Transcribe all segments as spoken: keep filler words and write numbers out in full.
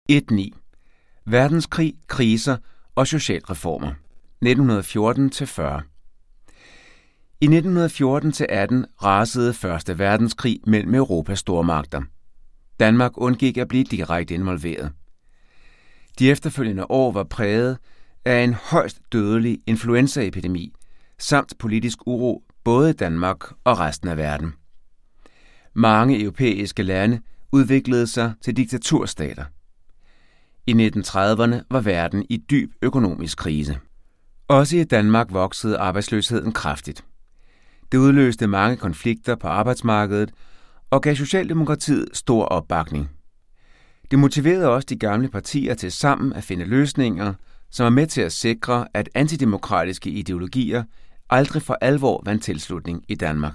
et punkt ni. Verdenskrig, kriser og socialreformer nitten fjorten til fyrre. I nitten fjorten til atten rasede første verdenskrig mellem Europas stormagter. Danmark undgik at blive direkte involveret. De efterfølgende år var præget af en højst dødelig influenzaepidemi samt politisk uro både i Danmark og resten af verden. Mange europæiske lande udviklede sig til diktaturstater. I nitten trediverne var verden i dyb økonomisk krise. Også i Danmark voksede arbejdsløsheden kraftigt. Det udløste mange konflikter på arbejdsmarkedet og gav Socialdemokratiet stor opbakning. Det motiverede også de gamle partier til sammen at finde løsninger, som er med til at sikre, at antidemokratiske ideologier aldrig for alvor vandt tilslutning i Danmark.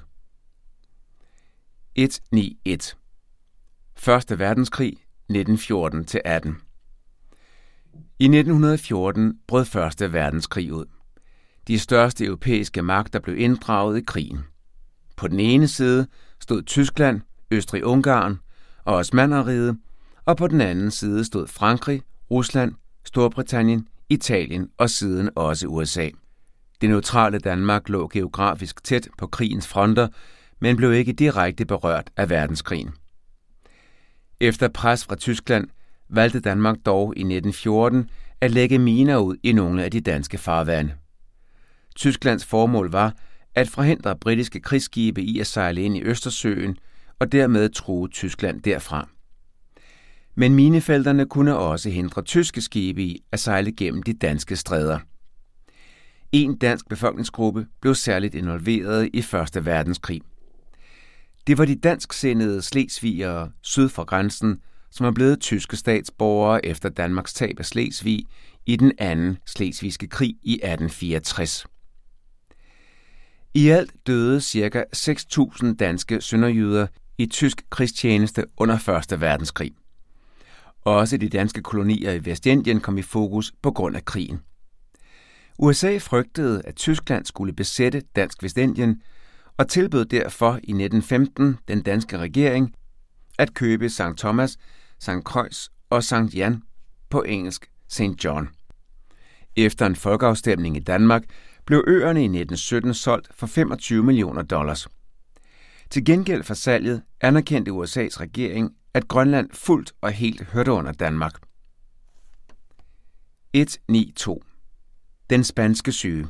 et punkt ni punkt et. Første verdenskrig nitten fjorten til atten. I nitten fjorten brød første verdenskrig ud. De største europæiske magter blev inddraget i krigen. På den ene side stod Tyskland, Østrig-Ungarn og Osmannerriget, og på den anden side stod Frankrig, Rusland, Storbritannien, Italien og siden også U S A. Det neutrale Danmark lå geografisk tæt på krigens fronter, men blev ikke direkte berørt af verdenskrigen. Efter pres fra Tyskland valgte Danmark dog i nitten fjorten at lægge miner ud i nogle af de danske farvande. Tysklands formål var at forhindre britiske krigsskibe i at sejle ind i Østersøen og dermed true Tyskland derfra. Men minefelterne kunne også hindre tyske skibe i at sejle gennem de danske stræder. En dansk befolkningsgruppe blev særligt involveret i første verdenskrig. Det var de dansksindede slesvigere syd for grænsen, som er blevet tyske statsborgere efter Danmarks tab af Slesvig i den anden slesvigske krig i atten fireogtres. I alt døde ca. seks tusind danske sønderjyder i tysk krigstjeneste under første verdenskrig. Også de danske kolonier i Vestindien kom i fokus på grund af krigen. U S A frygtede, at Tyskland skulle besætte Dansk Vestindien, og tilbød derfor i nitten femten den danske regering at købe Sankt Thomas, Sankt Croix og Sankt Jan, på engelsk Saint John. Efter en folkeafstemning i Danmark blev øerne i nitten sytten solgt for femogtyve millioner dollars. Til gengæld for salget anerkendte U S A's regering, at Grønland fuldt og helt hørte under Danmark. et punkt ni punkt to. Den spanske syge.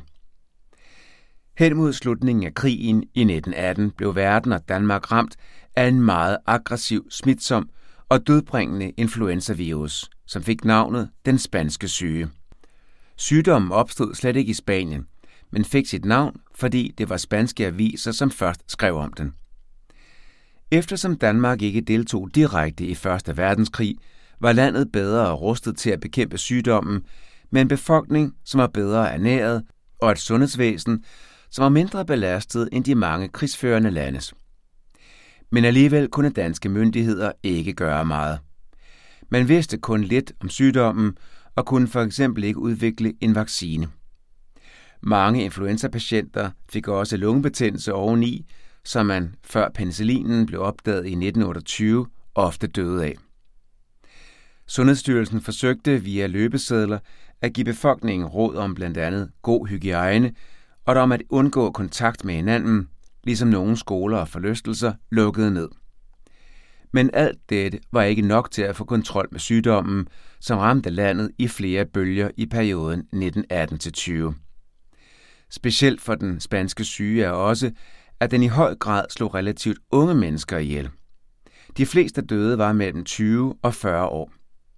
Hen mod slutningen af krigen i nitten atten blev verden og Danmark ramt af en meget aggressiv, smitsom og dødbringende influenzavirus, som fik navnet den spanske syge. Sygdommen opstod slet ikke i Spanien, men fik sit navn, fordi det var spanske aviser, som først skrev om den. Eftersom Danmark ikke deltog direkte i første verdenskrig, var landet bedre rustet til at bekæmpe sygdommen, med en befolkning, som var bedre ernæret, og et sundhedsvæsen, som var mindre belastet end de mange krigsførende landes. Men alligevel kunne danske myndigheder ikke gøre meget. Man vidste kun lidt om sygdommen, og kunne for eksempel ikke udvikle en vaccine. Mange influenzapatienter fik også lungebetændelse oveni, som man før penicillinen blev opdaget i nitten otteogtyve ofte døde af. Sundhedsstyrelsen forsøgte via løbesedler at give befolkningen råd om blandt andet god hygiejne og om at undgå kontakt med hinanden, ligesom nogle skoler og forlystelser lukkede ned. Men alt dette var ikke nok til at få kontrol med sygdommen, som ramte landet i flere bølger i perioden nitten atten til tyve. Specielt for den spanske syge er også, at den i høj grad slog relativt unge mennesker ihjel. De fleste døde var mellem tyve og fyrre år.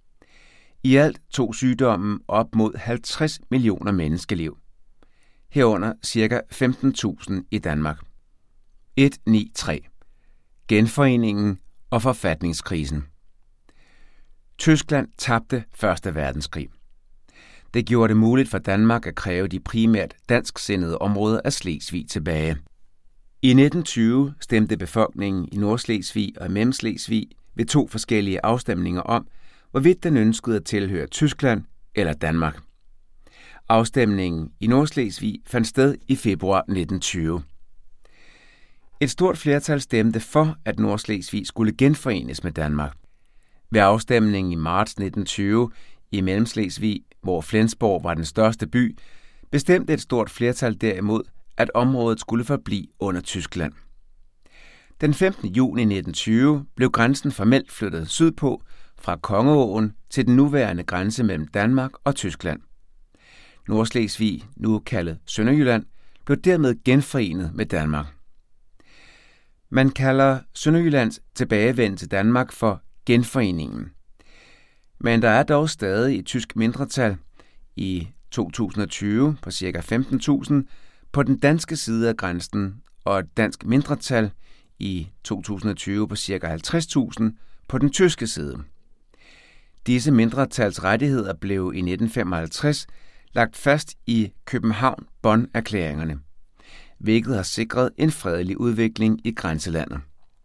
I alt tog sygdommen op mod halvtreds millioner menneskeliv. Herunder ca. femten tusind i Danmark. et punkt ni punkt tre. Genforeningen og forfatningskrisen. Tyskland tabte første verdenskrig. Det gjorde det muligt for Danmark at kræve de primært dansksindede områder af Slesvig tilbage. I nitten tyve stemte befolkningen i Nordslesvig og Mellemslesvig ved to forskellige afstemninger om, hvorvidt den ønskede at tilhøre Tyskland eller Danmark. Afstemningen i Nordslesvig fandt sted i februar nitten tyve. Et stort flertal stemte for, at Nordslesvig skulle genforenes med Danmark. Ved afstemningen i marts nitten tyve i Mellemslesvig, hvor Flensborg var den største by, bestemte et stort flertal derimod, at området skulle forblive under Tyskland. Den femtende juni nitten tyve blev grænsen formelt flyttet sydpå fra Kongeåen til den nuværende grænse mellem Danmark og Tyskland. Nordslesvig, nu kaldet Sønderjylland, blev dermed genforenet med Danmark. Man kalder Sønderjyllands tilbagevenden til Danmark for genforeningen. Men der er dog stadig et tysk mindretal i to tusind og tyve på ca. femten tusind på den danske side af grænsen og et dansk mindretal i to tusind og tyve på ca. halvtreds tusind på den tyske side. Disse mindretals rettigheder blev i nitten femoghalvtreds lagt fast i København-Bonn-erklæringerne, hvilket har sikret en fredelig udvikling i grænselandet.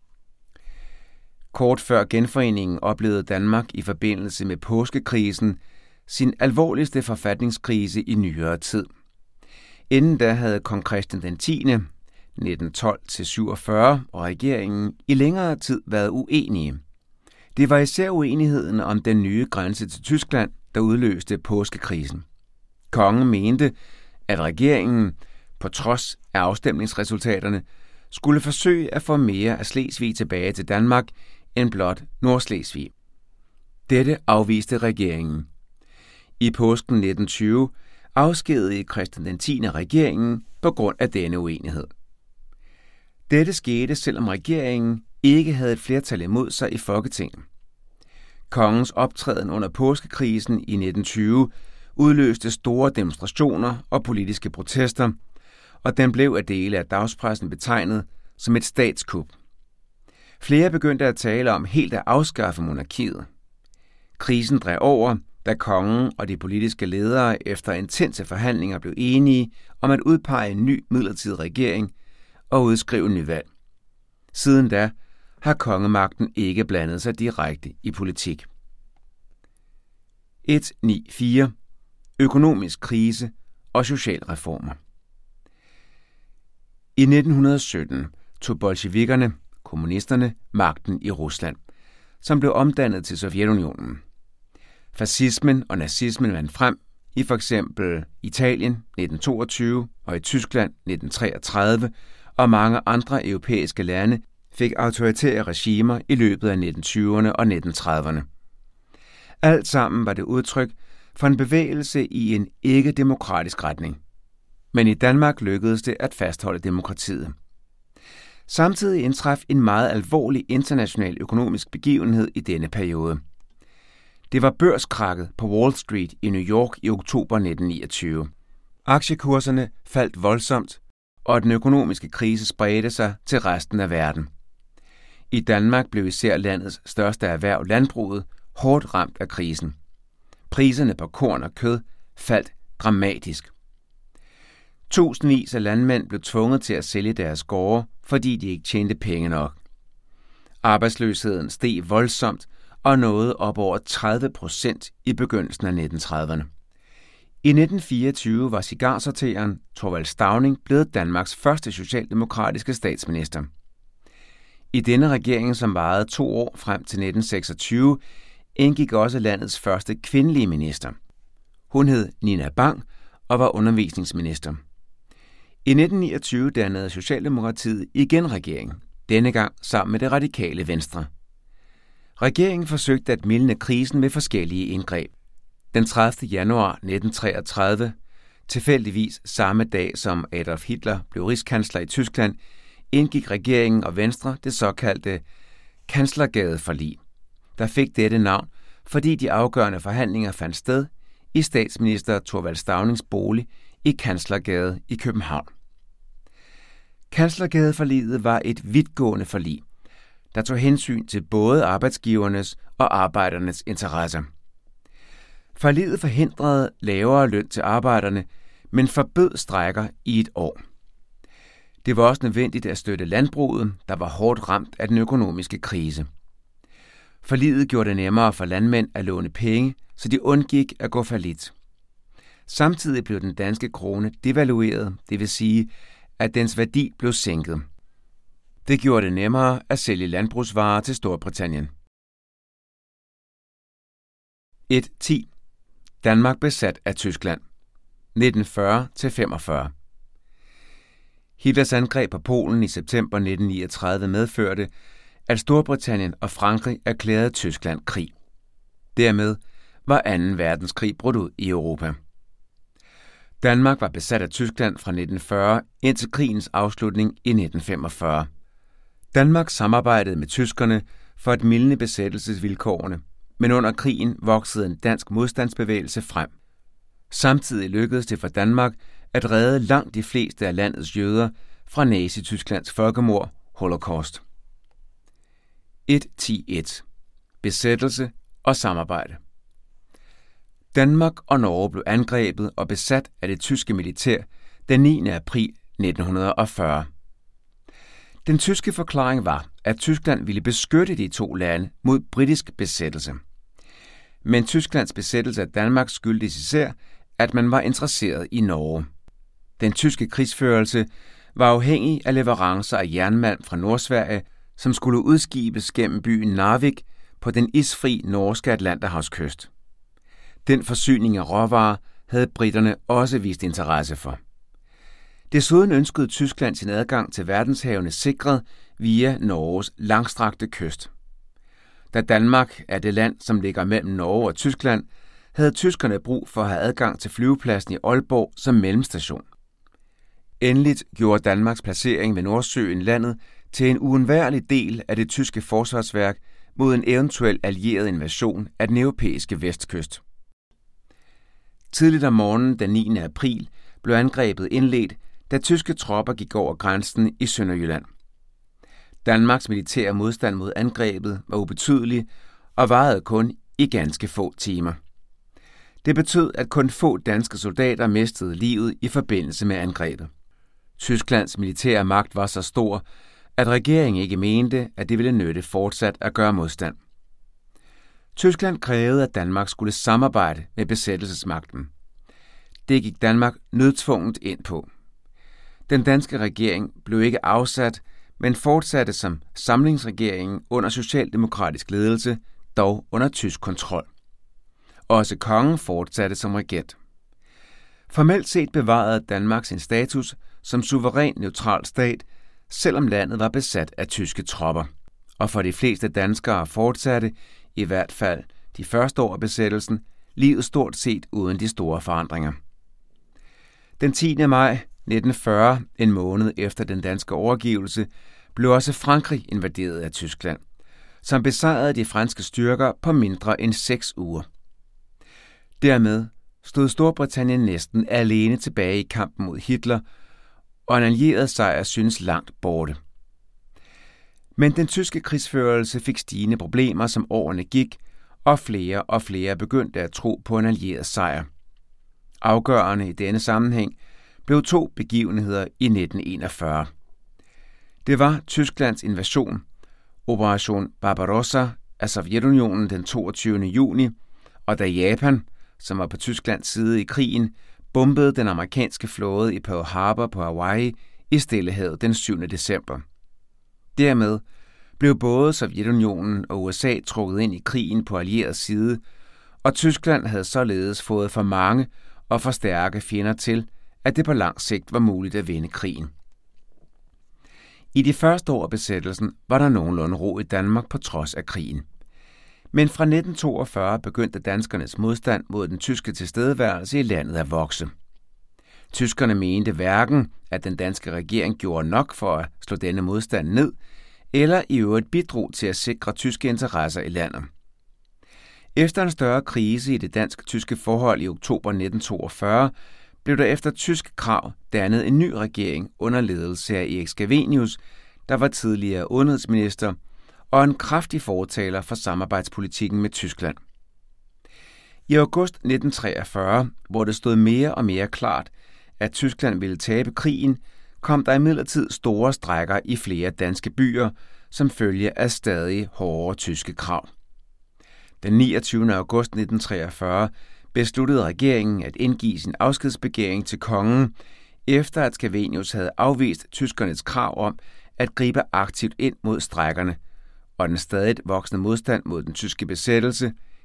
Kort før genforeningen oplevede Danmark i forbindelse med påskekrisen sin alvorligste forfatningskrise i nyere tid. Inden da havde kong Christian den tiende nitten tolv til syvogfyrre og regeringen i længere tid været uenige. Det var især uenigheden om den nye grænse til Tyskland, der udløste påskekrisen. Kongen mente, at regeringen, på trods af afstemningsresultaterne, skulle forsøge at få mere af Slesvig tilbage til Danmark end blot Nordslesvig. Dette afviste regeringen. I påsken nitten tyve afskedigede Christian den tiende regeringen på grund af denne uenighed. Dette skete, selvom regeringen ikke havde et flertal imod sig i Folketinget. Kongens optræden under påskekrisen i nitten tyve udløste store demonstrationer og politiske protester, og den blev af dele af dagspressen betegnet som et statskup. Flere begyndte at tale om helt at afskaffe monarkiet. Krisen drev over, da kongen og de politiske ledere efter intense forhandlinger blev enige om at udpege en ny midlertidig regering og udskrive nyvalg. Siden da har kongemagten ikke blandet sig direkte i politik. et ni fire. Økonomisk krise og socialreformer. I nitten sytten tog bolsjevikkerne, kommunisterne, magten i Rusland, som blev omdannet til Sovjetunionen. Fascismen og nazismen vandt frem i for eksempel Italien nitten toogtyve og i Tyskland nitten treogtredive, og mange andre europæiske lande fik autoritære regimer i løbet af nitten tyverne og nitten trediverne. Alt sammen var det udtryk for en bevægelse i en ikke-demokratisk retning. Men i Danmark lykkedes det at fastholde demokratiet. Samtidig indtraf en meget alvorlig international økonomisk begivenhed i denne periode. Det var børskrakket på Wall Street i New York i oktober nitten niogtyve. Aktiekurserne faldt voldsomt, og den økonomiske krise spredte sig til resten af verden. I Danmark blev især landets største erhverv, landbruget, hårdt ramt af krisen. Priserne på korn og kød faldt dramatisk. Tusindvis af landmænd blev tvunget til at sælge deres gårde, fordi de ikke tjente penge nok. Arbejdsløsheden steg voldsomt og nåede op over tredive procent i begyndelsen af nitten trediverne. I nitten fireogtyve var cigarsortereren Thorvald Stauning blevet Danmarks første socialdemokratiske statsminister. I denne regering, som varede to år frem til nitten seksogtyve, indgik også landets første kvindelige minister. Hun hed Nina Bang og var undervisningsminister. I nitten niogtyve dannede Socialdemokratiet igen regering, denne gang sammen med det radikale Venstre. Regeringen forsøgte at mildne krisen med forskellige indgreb. Den tredivte januar nitten treogtredive, tilfældigvis samme dag som Adolf Hitler blev rigskansler i Tyskland, indgik regeringen og Venstre det såkaldte Kanslergadeforlig, der fik dette navn, fordi de afgørende forhandlinger fandt sted i statsminister Thorvald Staunings bolig i Kanslergade i København. Kanslergadeforliget var et vidtgående forlig, der tog hensyn til både arbejdsgivernes og arbejdernes interesser. Forliget forhindrede lavere løn til arbejderne, men forbød strejker i et år. Det var også nødvendigt at støtte landbruget, der var hårdt ramt af den økonomiske krise. Forliget gjorde det nemmere for landmænd at låne penge, så de undgik at gå fallit. Samtidig blev den danske krone devalueret, det vil sige, at dens værdi blev sænket. Det gjorde det nemmere at sælge landbrugsvarer til Storbritannien. et ti. Danmark besat af Tyskland. nitten fyrre til femogfyrre. Hitlers angreb på Polen i september nitten niogtredive medførte, at Storbritannien og Frankrig erklærede Tyskland krig. Dermed var anden verdenskrig brudt ud i Europa. Danmark var besat af Tyskland fra nitten fyrre indtil krigens afslutning i nitten femogfyrre. Danmark samarbejdede med tyskerne for at mildne besættelsesvilkårene, men under krigen voksede en dansk modstandsbevægelse frem. Samtidig lykkedes det for Danmark at redde langt de fleste af landets jøder fra Nazi-Tysklands folkemord, Holocaust. et ti et. Besættelse og samarbejde. Danmark og Norge blev angrebet og besat af det tyske militær den niende april nitten fyrre. Den tyske forklaring var, at Tyskland ville beskytte de to lande mod britisk besættelse. Men Tysklands besættelse af Danmark skyldtes især, at man var interesseret i Norge. Den tyske krigsførelse var afhængig af leverancer af jernmalm fra Nordsverige, som skulle udskibes gennem byen Narvik på den isfri norske Atlanterhavskyst. Den forsyning af råvarer havde briterne også vist interesse for. Desuden ønskede Tyskland sin adgang til verdenshavene sikret via Norges langstrakte kyst. Da Danmark er det land, som ligger mellem Norge og Tyskland, havde tyskerne brug for at have adgang til flyvepladsen i Aalborg som mellemstation. Endeligt gjorde Danmarks placering ved Nordsøen landet til en uundværlig del af det tyske forsvarsværk mod en eventuel allieret invasion af den europæiske vestkyst. Tidligt om morgenen den niende april blev angrebet indledt, da tyske tropper gik over grænsen i Sønderjylland. Danmarks militære modstand mod angrebet var ubetydelig og varede kun i ganske få timer. Det betød, at kun få danske soldater mistede livet i forbindelse med angrebet. Tysklands militære magt var så stor, at regeringen ikke mente, at det ville nytte fortsat at gøre modstand. Tyskland krævede, at Danmark skulle samarbejde med besættelsesmagten. Det gik Danmark nødtvungent ind på. Den danske regering blev ikke afsat, men fortsatte som samlingsregeringen under socialdemokratisk ledelse, dog under tysk kontrol. Også kongen fortsatte som regent. Formelt set bevarede Danmark sin status som suveræn neutral stat, selvom landet var besat af tyske tropper. Og for de fleste danskere fortsatte, i hvert fald de første år af besættelsen, livet stort set uden de store forandringer. Den tiende maj nitten fyrre, en måned efter den danske overgivelse, blev også Frankrig invaderet af Tyskland, som besejrede de franske styrker på mindre end seks uger. Dermed stod Storbritannien næsten alene tilbage i kampen mod Hitler, og en allieret sejr synes langt borte. Men den tyske krigsførelse fik stigende problemer, som årene gik, og flere og flere begyndte at tro på en allieret sejr. Afgørende i denne sammenhæng blev to begivenheder i nitten enogfyrre. Det var Tysklands invasion, Operation Barbarossa af Sovjetunionen den toogtyvende juni, og da Japan, som var på Tysklands side i krigen, bombede den amerikanske flåde i Pearl Harbor på Hawaii i Stillehavet den syvende december. Dermed blev både Sovjetunionen og U S A trukket ind i krigen på allieret side, og Tyskland havde således fået for mange og for stærke fjender til, at det på lang sigt var muligt at vinde krigen. I de første år af besættelsen var der nogenlunde ro i Danmark på trods af krigen. Men fra nitten toogfyrre begyndte danskernes modstand mod den tyske tilstedeværelse i landet at vokse. Tyskerne mente hverken, at den danske regering gjorde nok for at slå denne modstand ned, eller i øvrigt bidrog til at sikre tyske interesser i landet. Efter en større krise i det dansk-tyske forhold i oktober nitten toogfyrre, blev der efter tysk krav dannet en ny regering under ledelse af Erik Scavenius, der var tidligere udenrigsminister og en kraftig fortaler for samarbejdspolitikken med Tyskland. I august nitten treogfyrre, hvor det stod mere og mere klart, at Tyskland ville tabe krigen, kom der imidlertid store strejker i flere danske byer, som følge af stadig hårdere tyske krav. Den niogtyvende august nitten treogfyrre besluttede regeringen at indgive sin afskedsbegæring til kongen, efter at Scavenius havde afvist tyskernes krav om at gribe aktivt ind mod strejkerne, og den stadig voksende modstand mod den tyske besættelse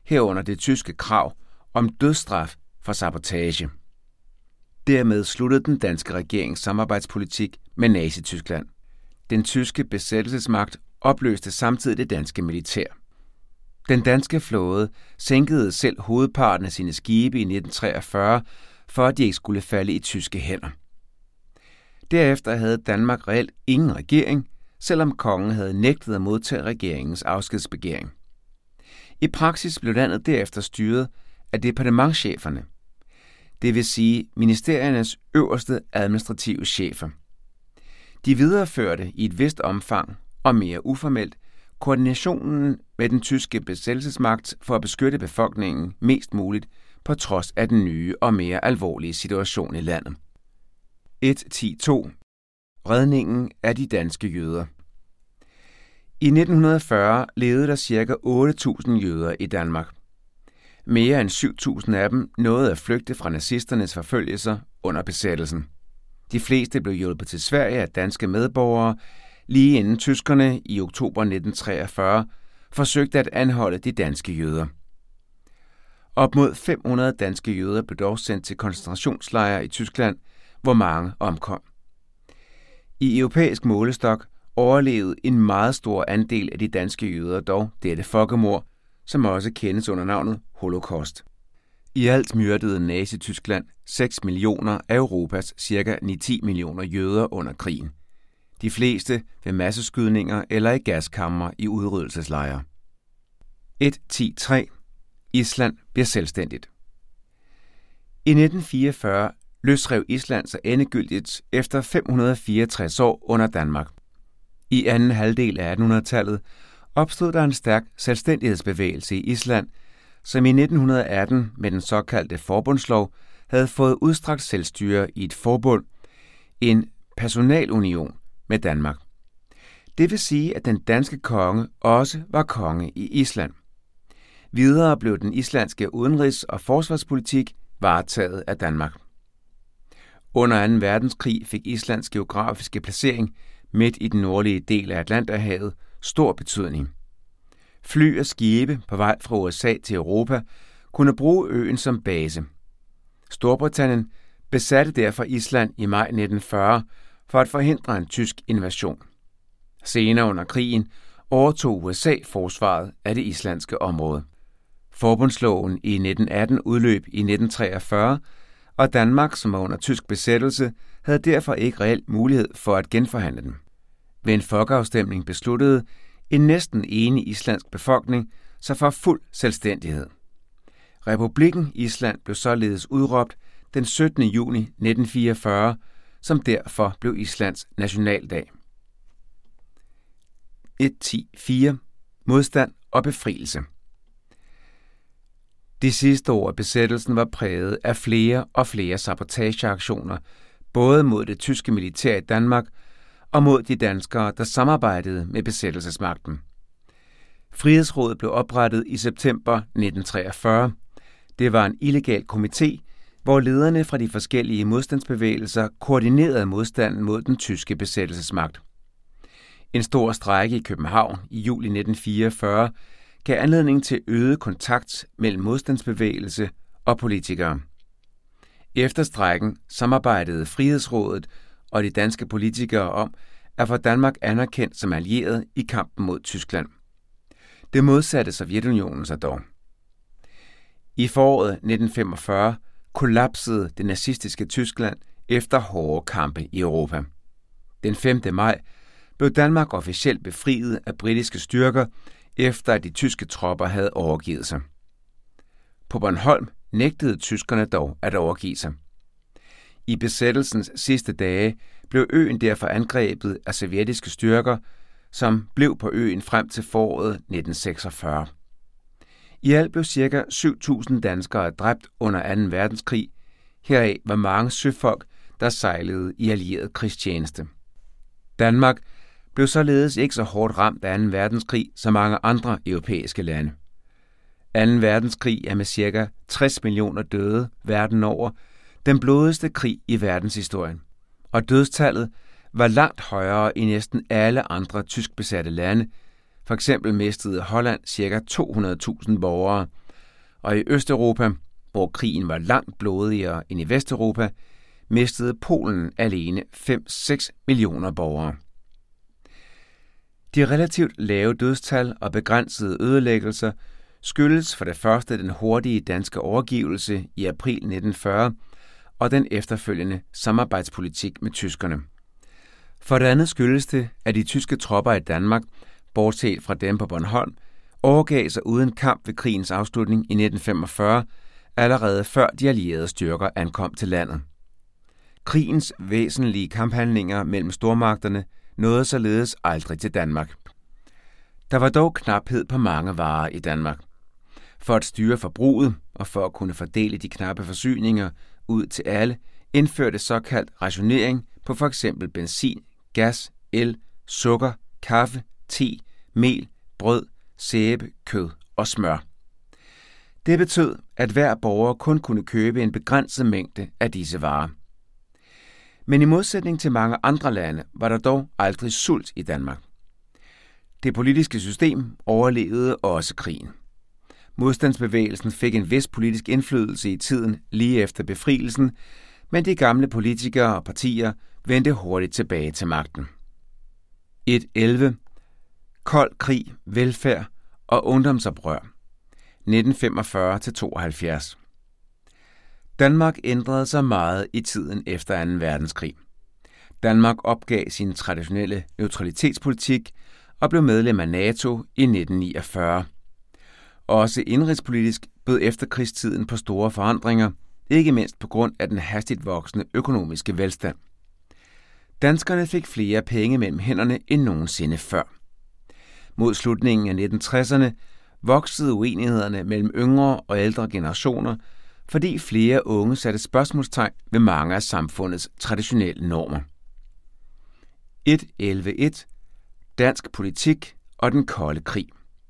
herunder det tyske krav om dødsstraf for sabotage. Dermed sluttede den danske regerings samarbejdspolitik med Nazi-Tyskland. Den tyske besættelsesmagt opløste samtidig det danske militær. Den danske flåde sænkede selv hovedparten af sine skibe i nitten treogfyrre, for at de ikke skulle falde i tyske hænder. Derefter havde Danmark reelt ingen regering, selvom kongen havde nægtet at modtage regeringens afskedsbegæring. I praksis blev landet derefter styret af departementscheferne, det vil sige ministeriernes øverste administrative chefer. De videreførte i et vist omfang og mere uformelt koordinationen med den tyske besættelsesmagt for at beskytte befolkningen mest muligt på trods af den nye og mere alvorlige situation i landet. et ti to. Redningen af de danske jøder. I nitten fyrre levede der ca. otte tusind jøder i Danmark. Mere end syv tusind af dem nåede at flygte fra nazisternes forfølgelser under besættelsen. De fleste blev hjulpet til Sverige af danske medborgere, lige inden tyskerne i oktober nitten treogfyrre forsøgte at anholde de danske jøder. Op mod fem hundrede danske jøder blev dog sendt til koncentrationslejre i Tyskland, hvor mange omkom. I europæisk målestok overlevede en meget stor andel af de danske jøder dog dette folkemord, som også kendes under navnet Holocaust. I alt myrdede Nazi-Tyskland seks millioner af Europas ca. ni til ti millioner jøder under krigen. De fleste ved masseskydninger eller i gaskamre i udryddelseslejre. et ti tre. Island bliver selvstændigt. I nitten fireogfyrre løsrev Island sig endegyldigt efter fem hundrede fireogtres år under Danmark. I anden halvdel af attenhundredetallet opstod der en stærk selvstændighedsbevægelse i Island, som i nitten atten med den såkaldte forbundslov havde fået udstrakt selvstyre i et forbund, en personalunion med Danmark. Det vil sige, at den danske konge også var konge i Island. Videre blev den islandske udenrigs- og forsvarspolitik varetaget af Danmark. Under anden verdenskrig fik Islands geografiske placering midt i den nordlige del af Atlanterhavet stor betydning. Fly og skibe på vej fra U S A til Europa kunne bruge øen som base. Storbritannien besatte derfor Island i maj nitten fyrre for at forhindre en tysk invasion. Senere under krigen overtog U S A forsvaret af det islandske område. Forbundsloven i nitten atten udløb i nitten treogfyrre, og Danmark, som var under tysk besættelse, havde derfor ikke reelt mulighed for at genforhandle den. Ved en folkeafstemning besluttede en næsten enig islandsk befolkning sig for fuld selvstændighed. Republikken Island blev således udråbt den syttende juni nitten fireogfyrre, som derfor blev Islands nationaldag. et ti fire. Modstand og befrielse. De sidste år af besættelsen var præget af flere og flere sabotageaktioner, både mod det tyske militær i Danmark og mod de danskere, der samarbejdede med besættelsesmagten. Frihedsrådet blev oprettet i september nitten treogfyrre. Det var en illegal komité, hvor lederne fra de forskellige modstandsbevægelser koordinerede modstanden mod den tyske besættelsesmagt. En stor strejke i København i juli nitten fireogfyrre gav anledning til øget kontakt mellem modstandsbevægelse og politikere. Efter strejken samarbejdede Frihedsrådet og de danske politikere om at få Danmark anerkendt som allieret i kampen mod Tyskland. Det modsatte Sovjetunionen sig dog. I foråret nitten femogfyrre kollapsede det nazistiske Tyskland efter hårde kampe i Europa. Den femte maj blev Danmark officielt befriet af britiske styrker, efter at de tyske tropper havde overgivet sig. På Bornholm nægtede tyskerne dog at overgive sig. I besættelsens sidste dage blev øen derfor angrebet af sovjetiske styrker, som blev på øen frem til foråret nitten seksogfyrre. I alt blev ca. syv tusind danskere dræbt under anden verdenskrig. Heraf var mange søfolk, der sejlede i allieret krigstjeneste. Danmark blev således ikke så hårdt ramt af anden verdenskrig som mange andre europæiske lande. anden verdenskrig er med ca. tres millioner døde verden over den blodigste krig i verdenshistorien, og dødstallet var langt højere i næsten alle andre tyskbesatte lande. For eksempel mistede Holland ca. to hundrede tusind borgere, og i Østeuropa, hvor krigen var langt blodigere end i Vesteuropa, mistede Polen alene fem til seks millioner borgere. De relativt lave dødstal og begrænsede ødelæggelser skyldes for det første den hurtige danske overgivelse i april nitten fyrre og den efterfølgende samarbejdspolitik med tyskerne. For det andet skyldes det, at de tyske tropper i Danmark, bortset fra dem på Bornholm, overgav sig uden kamp ved krigens afslutning i nitten femogfyrre, allerede før de allierede styrker ankom til landet. Krigens væsentlige kamphandlinger mellem stormagterne nåede således aldrig til Danmark. Der var dog knaphed på mange varer i Danmark. For at styre forbruget og for at kunne fordele de knappe forsyninger ud til alle, indførte såkaldt rationering på for eksempel benzin, gas, el, sukker, kaffe, te, mel, brød, sæbe, kød og smør. Det betød, at hver borger kun kunne købe en begrænset mængde af disse varer. Men i modsætning til mange andre lande var der dog aldrig sult i Danmark. Det politiske system overlevede også krigen. Modstandsbevægelsen fik en vis politisk indflydelse i tiden lige efter befrielsen, men de gamle politikere og partier vendte hurtigt tilbage til magten. et punkt elleve. Kold krig, velfærd og ungdomsoprør nitten femogfyrre til tooghalvfjerds. Danmark ændrede sig meget i tiden efter anden verdenskrig. Danmark opgav sin traditionelle neutralitetspolitik og blev medlem af NATO i nitten niogfyrre. Også indrigspolitisk bød efterkrigstiden på store forandringer, ikke mindst på grund af den hastigt voksende økonomiske velstand. Danskerne fik flere penge mellem hænderne end nogensinde før. Mod slutningen af nitten tresserne voksede uenighederne mellem yngre og ældre generationer, fordi flere unge satte spørgsmålstegn ved mange af samfundets traditionelle normer. et punkt elleve punkt et. Dansk politik og den kolde krig.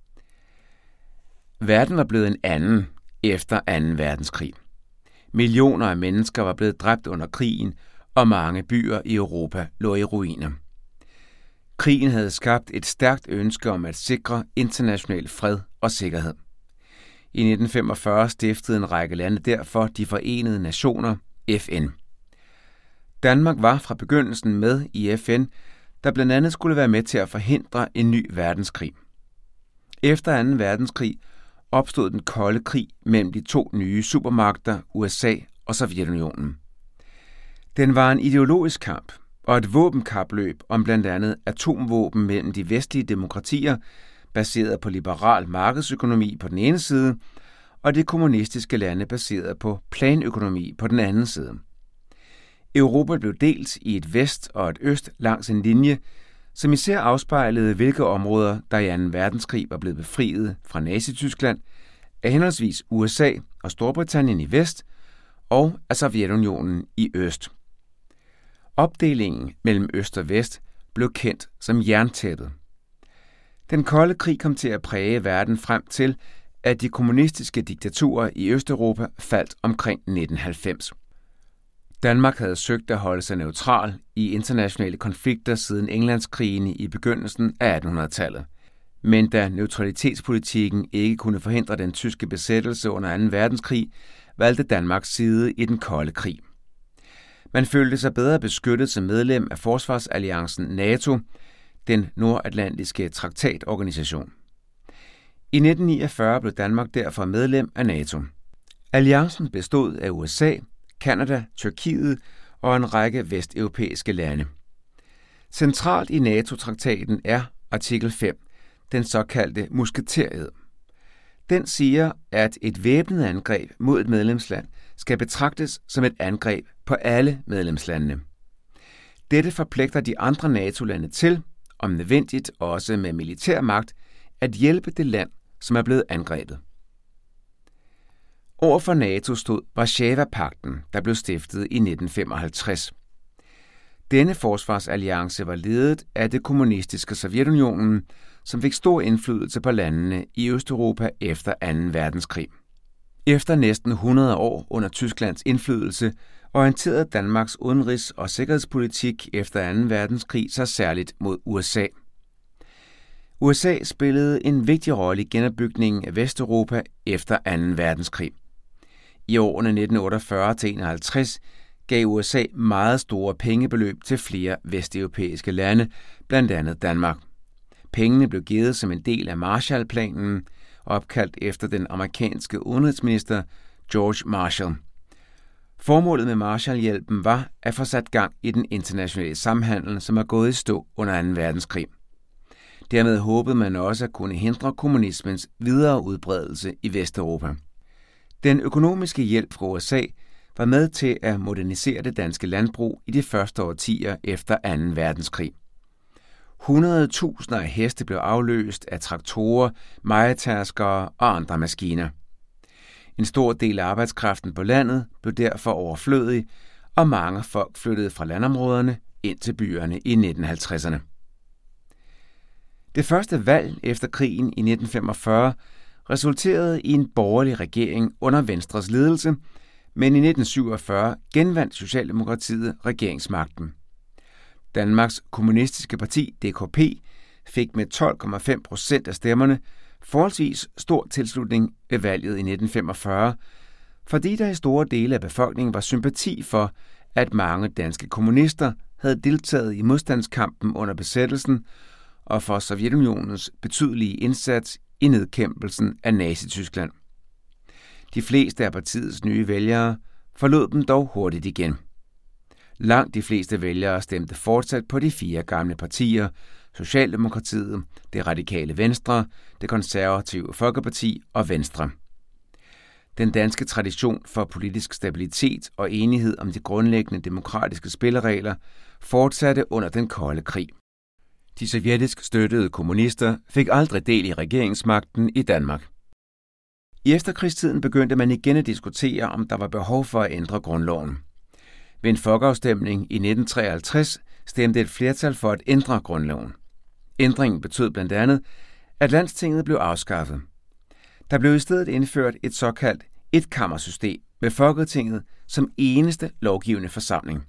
Verden var blevet en anden efter anden verdenskrig. Millioner af mennesker var blevet dræbt under krigen, og mange byer i Europa lå i ruiner. Krigen havde skabt et stærkt ønske om at sikre international fred og sikkerhed. I nitten femogfyrre stiftede en række lande derfor De Forenede Nationer, F N. Danmark var fra begyndelsen med i F N, der blandt andet skulle være med til at forhindre en ny verdenskrig. Efter anden verdenskrig opstod den kolde krig mellem de to nye supermagter, U S A og Sovjetunionen. Den var en ideologisk kamp og et våbenkapløb om blandt andet atomvåben mellem de vestlige demokratier, baseret på liberal markedsøkonomi på den ene side, og de kommunistiske lande baseret på planøkonomi på den anden side. Europa blev delt i et vest og et øst langs en linje, som især afspejlede, hvilke områder, der i anden verdenskrig var blevet befriet fra Nazi-Tyskland, af henholdsvis U S A og Storbritannien i vest og af Sovjetunionen i øst. Opdelingen mellem øst og vest blev kendt som jerntæppet. Den kolde krig kom til at præge verden frem til, at de kommunistiske diktaturer i Østeuropa faldt omkring nitten halvfems. Danmark havde søgt at holde sig neutral i internationale konflikter siden Englandskrigen i begyndelsen af attenhundredetallet. Men da neutralitetspolitikken ikke kunne forhindre den tyske besættelse under anden verdenskrig, valgte Danmarks side i den kolde krig. Man følte sig bedre beskyttet som medlem af forsvarsalliancen NATO, den nordatlantiske traktatorganisation. I nitten niogfyrre blev Danmark derfor medlem af NATO. Alliancen bestod af U S A, Canada, Tyrkiet og en række vesteuropæiske lande. Centralt i NATO-traktaten er artikel fem, den såkaldte musketered. Den siger, at et væbnet angreb mod et medlemsland skal betragtes som et angreb på alle medlemslandene. Dette forpligter de andre NATO-lande til, om nødvendigt også med militær magt, at hjælpe det land, som er blevet angrebet. Overfor NATO stod Warszawapagten, der blev stiftet i nitten femoghalvtreds. Denne forsvarsalliance var ledet af det kommunistiske Sovjetunionen, som fik stor indflydelse på landene i Østeuropa efter anden verdenskrig. Efter næsten hundrede år under Tysklands indflydelse orienterede Danmarks udenrigs- og sikkerhedspolitik efter anden verdenskrig sig særligt mod U S A. U S A spillede en vigtig rolle i genopbygningen af Vesteuropa efter anden verdenskrig. I årene nitten otteogfyrre til enoghalvtreds gav U S A meget store pengebeløb til flere vesteuropæiske lande, blandt andet Danmark. Pengene blev givet som en del af Marshallplanen, opkaldt efter den amerikanske udenrigsminister George Marshall. Formålet med Marshallhjælpen var at få sat gang i den internationale samhandel, som er gået i stå under anden verdenskrig. Dermed håbede man også at kunne hindre kommunismens videre udbredelse i Vesteuropa. Den økonomiske hjælp fra U S A var med til at modernisere det danske landbrug i de første årtier efter anden verdenskrig. Hundrede tusinder af heste blev afløst af traktorer, mejetærskere og andre maskiner. En stor del af arbejdskraften på landet blev derfor overflødig, og mange folk flyttede fra landområderne ind til byerne i nitten halvtredserne. Det første valg efter krigen i nitten femogfyrre resulterede i en borgerlig regering under Venstres ledelse, men i nitten syvogfyrre genvandt Socialdemokratiet regeringsmagten. Danmarks Kommunistiske Parti, D K P, fik med tolv komma fem procent af stemmerne forholdsvis stor tilslutning ved valget i nitten femogfyrre, fordi der i store dele af befolkningen var sympati for, at mange danske kommunister havde deltaget i modstandskampen under besættelsen og for Sovjetunionens betydelige indsats i nedkæmpelsen af Nazi-Tyskland. De fleste af partiets nye vælgere forlod dem dog hurtigt igen. Langt de fleste vælgere stemte fortsat på de fire gamle partier, Socialdemokratiet, Det Radikale Venstre, Det Konservative Folkeparti og Venstre. Den danske tradition for politisk stabilitet og enighed om de grundlæggende demokratiske spilleregler fortsatte under den kolde krig. De sovjetisk støttede kommunister fik aldrig del i regeringsmagten i Danmark. I efterkrigstiden begyndte man igen at diskutere, om der var behov for at ændre grundloven. Ved en folkeafstemning i nitten treoghalvtreds stemte et flertal for at ændre grundloven. Ændringen betød blandt andet, at Landstinget blev afskaffet. Der blev i stedet indført et såkaldt etkammersystem med Folketinget som eneste lovgivende forsamling.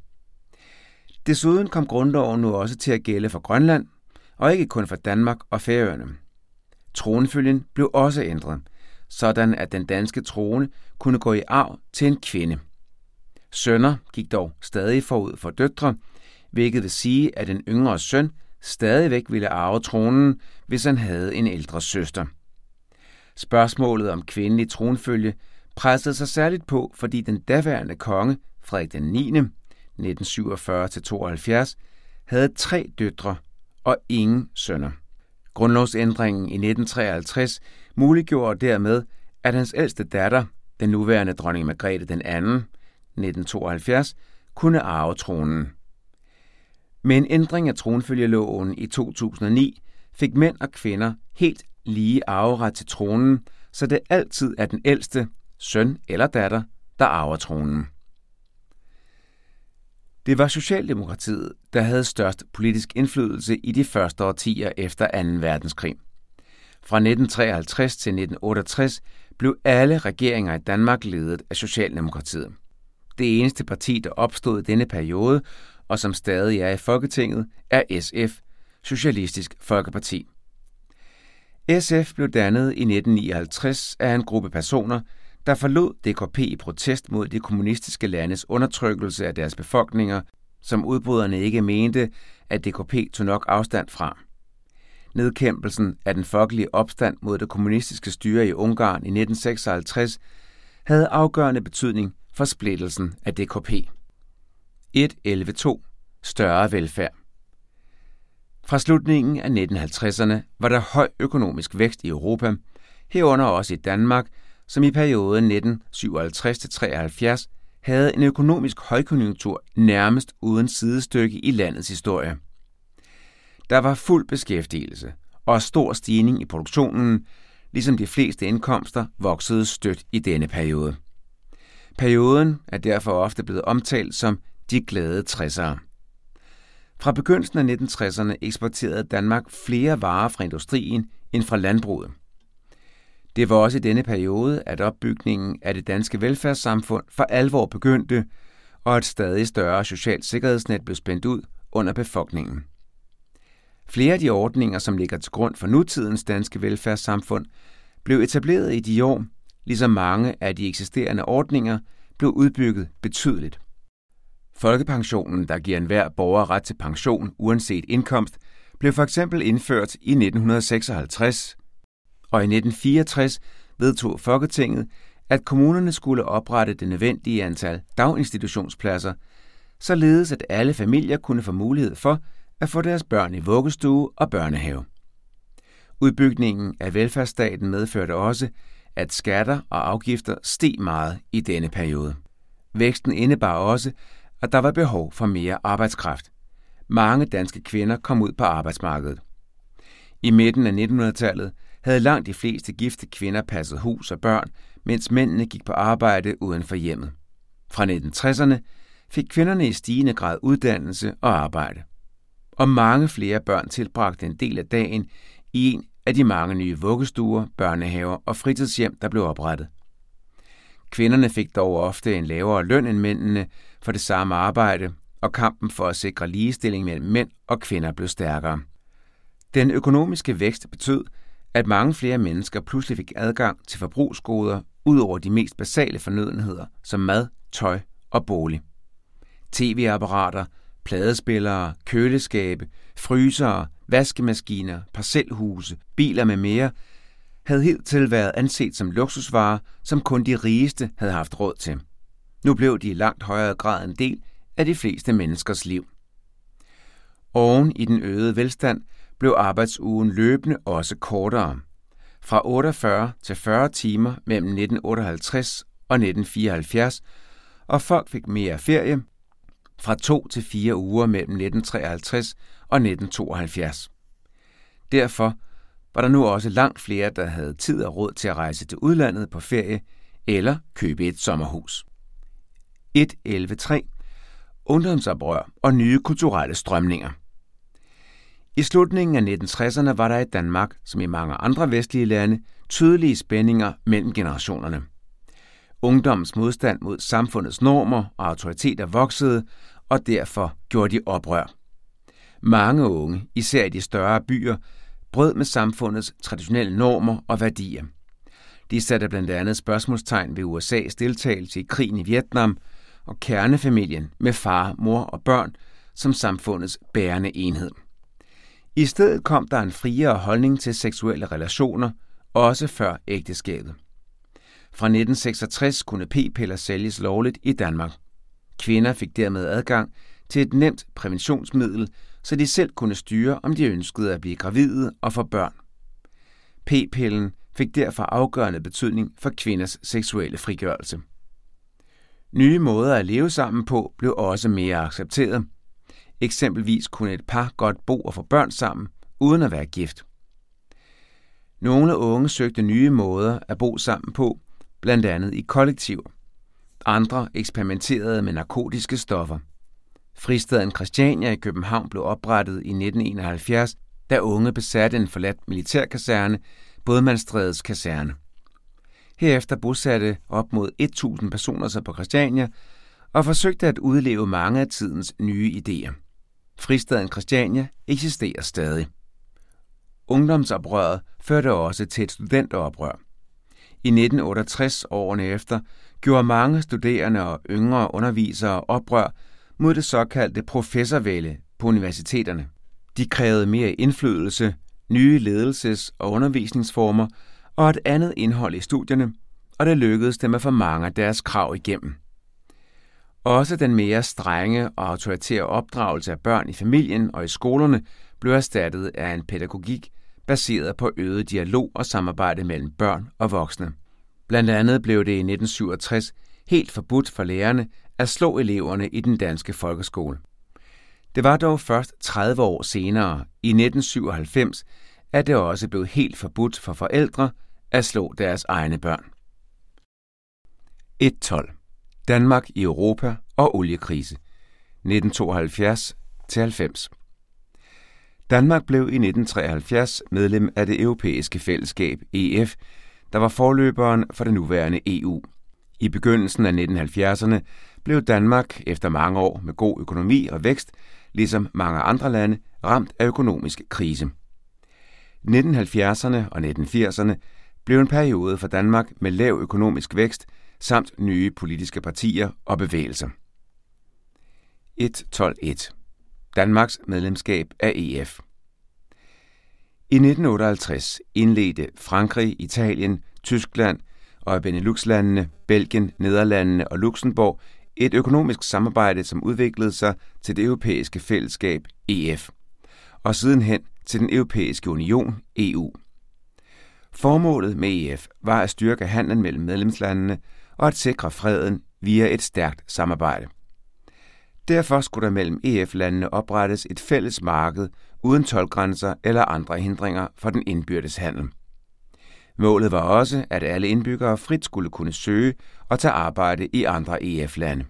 Desuden kom grundloven nu også til at gælde for Grønland, og ikke kun for Danmark og Færøerne. Tronfølgen blev også ændret, sådan at den danske trone kunne gå i arv til en kvinde. Sønner gik dog stadig forud for døtre, hvilket vil sige, at en yngre søn stadigvæk ville arve tronen, hvis han havde en ældre søster. Spørgsmålet om kvindelig tronfølge pressede sig særligt på, fordi den daværende konge, Frederik den niende, nitten syvogfyrre til tooghalvfjerds, havde tre døtre og ingen sønner. Grundlovsændringen i nitten treoghalvtreds muliggjorde dermed, at hans ældste datter, den nuværende dronning Margrethe den anden, nitten tooghalvfjerds, kunne arve tronen. Med en ændring af tronfølgeloven i to tusind og ni fik mænd og kvinder helt lige arveret til tronen, så det altid er den ældste, søn eller datter, der arver tronen. Det var Socialdemokratiet, der havde størst politisk indflydelse i de første årtier efter anden verdenskrig. Fra nitten treoghalvtreds til nitten otteogtres blev alle regeringer i Danmark ledet af Socialdemokratiet. Det eneste parti, der opstod i denne periode, og som stadig er i Folketinget, er S F, Socialistisk Folkeparti. S F blev dannet i nitten nioghalvtreds af en gruppe personer, der forlod D K P i protest mod de kommunistiske landes undertrykkelse af deres befolkninger, som udbryderne ikke mente, at D K P tog nok afstand fra. Nedkæmpelsen af den folkelige opstand mod det kommunistiske styre i Ungarn i nitten seksoghalvtreds havde afgørende betydning for splittelsen af D K P. et elleve to. Større velfærd. Fra slutningen af nitten halvtredserne var der høj økonomisk vækst i Europa, herunder også i Danmark, som i perioden nitten syvoghalvtreds til treoghalvfjerds havde en økonomisk højkonjunktur nærmest uden sidestykke i landets historie. Der var fuld beskæftigelse og stor stigning i produktionen, ligesom de fleste indkomster voksede støt i denne periode. Perioden er derfor ofte blevet omtalt som de glade tressere. Fra begyndelsen af nitten tresserne eksporterede Danmark flere varer fra industrien end fra landbruget. Det var også i denne periode, at opbygningen af det danske velfærdssamfund for alvor begyndte, og et stadig større socialt sikkerhedsnet blev spændt ud under befolkningen. Flere af de ordninger, som ligger til grund for nutidens danske velfærdssamfund, blev etableret i de år, ligesom mange af de eksisterende ordninger blev udbygget betydeligt. Folkepensionen, der giver enhver borger ret til pension uanset indkomst, blev for eksempel indført i nitten seksoghalvtreds, og i nitten fireogtres vedtog Folketinget, at kommunerne skulle oprette det nødvendige antal daginstitutionspladser, således at alle familier kunne få mulighed for at få deres børn i vuggestue og børnehave. Udbygningen af velfærdsstaten medførte også, at skatter og afgifter steg meget i denne periode. Væksten indebar også, at der var behov for mere arbejdskraft. Mange danske kvinder kom ud på arbejdsmarkedet. I midten af nittenhundredetallet havde langt de fleste gifte kvinder passet hus og børn, mens mændene gik på arbejde uden for hjemmet. Fra nitten tresserne fik kvinderne i stigende grad uddannelse og arbejde. Og mange flere børn tilbragte en del af dagen i en af de mange nye vuggestuer, børnehaver og fritidshjem, der blev oprettet. Kvinderne fik dog ofte en lavere løn end mændene for det samme arbejde, og kampen for at sikre ligestilling mellem mænd og kvinder blev stærkere. Den økonomiske vækst betød, at mange flere mennesker pludselig fik adgang til forbrugsgoder ud over de mest basale fornødenheder som mad, tøj og bolig. T V-apparater, pladespillere, køleskabe, frysere, vaskemaskiner, parcelhuse, biler med mere havde hidtil været anset som luksusvarer, som kun de rigeste havde haft råd til. Nu blev de i langt højere grad en del af de fleste menneskers liv. Oven i den øgede velstand blev arbejdsugen løbende også kortere. Fra otteogfyrre til fyrre timer mellem nitten otteoghalvtreds og nitten fireoghalvfjerds, og folk fik mere ferie fra to til fire uger mellem nitten treoghalvtreds og nitten tooghalvfjerds. Derfor var der nu også langt flere, der havde tid og råd til at rejse til udlandet på ferie eller købe et sommerhus. et elleve tre Ungdomsoprør og nye kulturelle strømninger. I slutningen af nitten tresserne var der i Danmark, som i mange andre vestlige lande, tydelige spændinger mellem generationerne. Ungdommens modstand mod samfundets normer og autoriteter voksede, og derfor gjorde de oprør. Mange unge, især i de større byer, brød med samfundets traditionelle normer og værdier. De satte blandt andet spørgsmålstegn ved U S A's deltagelse i krigen i Vietnam og kernefamilien med far, mor og børn som samfundets bærende enhed. I stedet kom der en friere holdning til seksuelle relationer, også før ægteskabet. Fra nitten seksogtres kunne p-piller sælges lovligt i Danmark. Kvinder fik dermed adgang til et nemt præventionsmiddel, så de selv kunne styre, om de ønskede at blive gravide og få børn. P-pillen fik derfor afgørende betydning for kvinders seksuelle frigørelse. Nye måder at leve sammen på blev også mere accepteret. Eksempelvis kunne et par godt bo og få børn sammen, uden at være gift. Nogle unge søgte nye måder at bo sammen på, blandt andet i kollektiver. Andre eksperimenterede med narkotiske stoffer. Fristaden Christiania i København blev oprettet i nitten enoghalvfjerds, da unge besatte en forladt militærkaserne, Bådsmandsstrædets kaserne. Herefter bosatte op mod tusind personer sig på Christiania og forsøgte at udleve mange af tidens nye idéer. Fristaden Christiania eksisterer stadig. Ungdomsoprøret førte også til et studenteroprør. I nitten otteogtres, årene efter, gjorde mange studerende og yngre undervisere oprør mod det såkaldte professorvælde på universiteterne. De krævede mere indflydelse, nye ledelses- og undervisningsformer og et andet indhold i studierne, og det lykkedes dem at få mange af deres krav igennem. Også den mere strenge og autoritære opdragelse af børn i familien og i skolerne blev erstattet af en pædagogik baseret på øget dialog og samarbejde mellem børn og voksne. Blandt andet blev det i nitten syvogtres helt forbudt for lærerne at slå eleverne i den danske folkeskole. Det var dog først tredive år senere, i nitten syvoghalvfems, at det også blev helt forbudt for forældre at slå deres egne børn. et tolv Danmark i Europa og oliekrise nitten tooghalvfjerds til halvfems. Danmark blev i nitten treoghalvfjerds medlem af det europæiske fællesskab E F, der var forløberen for det nuværende E U. I begyndelsen af nitten halvfjerdserne blev Danmark efter mange år med god økonomi og vækst, ligesom mange andre lande, ramt af økonomisk krise. nitten halvfjerdserne og nitten firserne blev en periode for Danmark med lav økonomisk vækst samt nye politiske partier og bevægelser. et punkt tolv punkt et Danmarks medlemskab af E F. I nitten otteoghalvtreds indledte Frankrig, Italien, Tyskland og Benelux-landene, Belgien, Nederlandene og Luxembourg et økonomisk samarbejde, som udviklede sig til det europæiske fællesskab E F, og sidenhen til den europæiske union E U. Formålet med E F var at styrke handlen mellem medlemslandene og at sikre freden via et stærkt samarbejde. Derfor skulle der mellem E F-landene oprettes et fælles marked uden toldgrænser eller andre hindringer for den indbyrdes handel. Målet var også, at alle indbyggere frit skulle kunne søge og tage arbejde i andre E F-lande.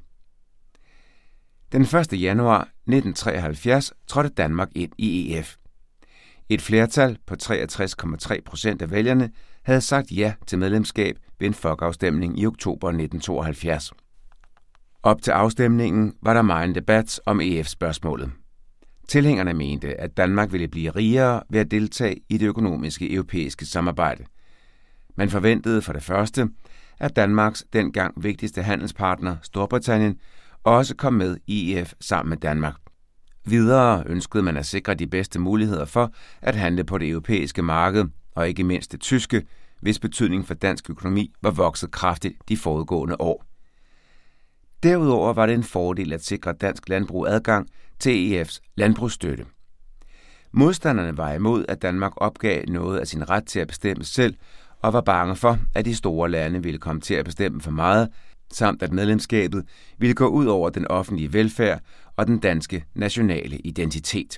Den første januar nitten treoghalvfjerds trådte Danmark ind i E F. Et flertal på treogtres komma tre procent af vælgerne havde sagt ja til medlemskab ved en folkeafstemning i oktober nitten tooghalvfjerds. Op til afstemningen var der megen debat om E F-spørgsmålet. Tilhængerne mente, at Danmark ville blive rigere ved at deltage i det økonomiske europæiske samarbejde. Man forventede for det første, at Danmarks dengang vigtigste handelspartner, Storbritannien, også kom med i E F sammen med Danmark. Videre ønskede man at sikre de bedste muligheder for at handle på det europæiske marked, og ikke mindst det tyske, hvis betydning for dansk økonomi var vokset kraftigt de forudgående år. Derudover var det en fordel at sikre dansk landbrug adgang til E F's landbrugsstøtte. Modstanderne var imod, at Danmark opgav noget af sin ret til at bestemme selv, og var bange for, at de store lande ville komme til at bestemme for meget, samt at medlemskabet ville gå ud over den offentlige velfærd og den danske nationale identitet.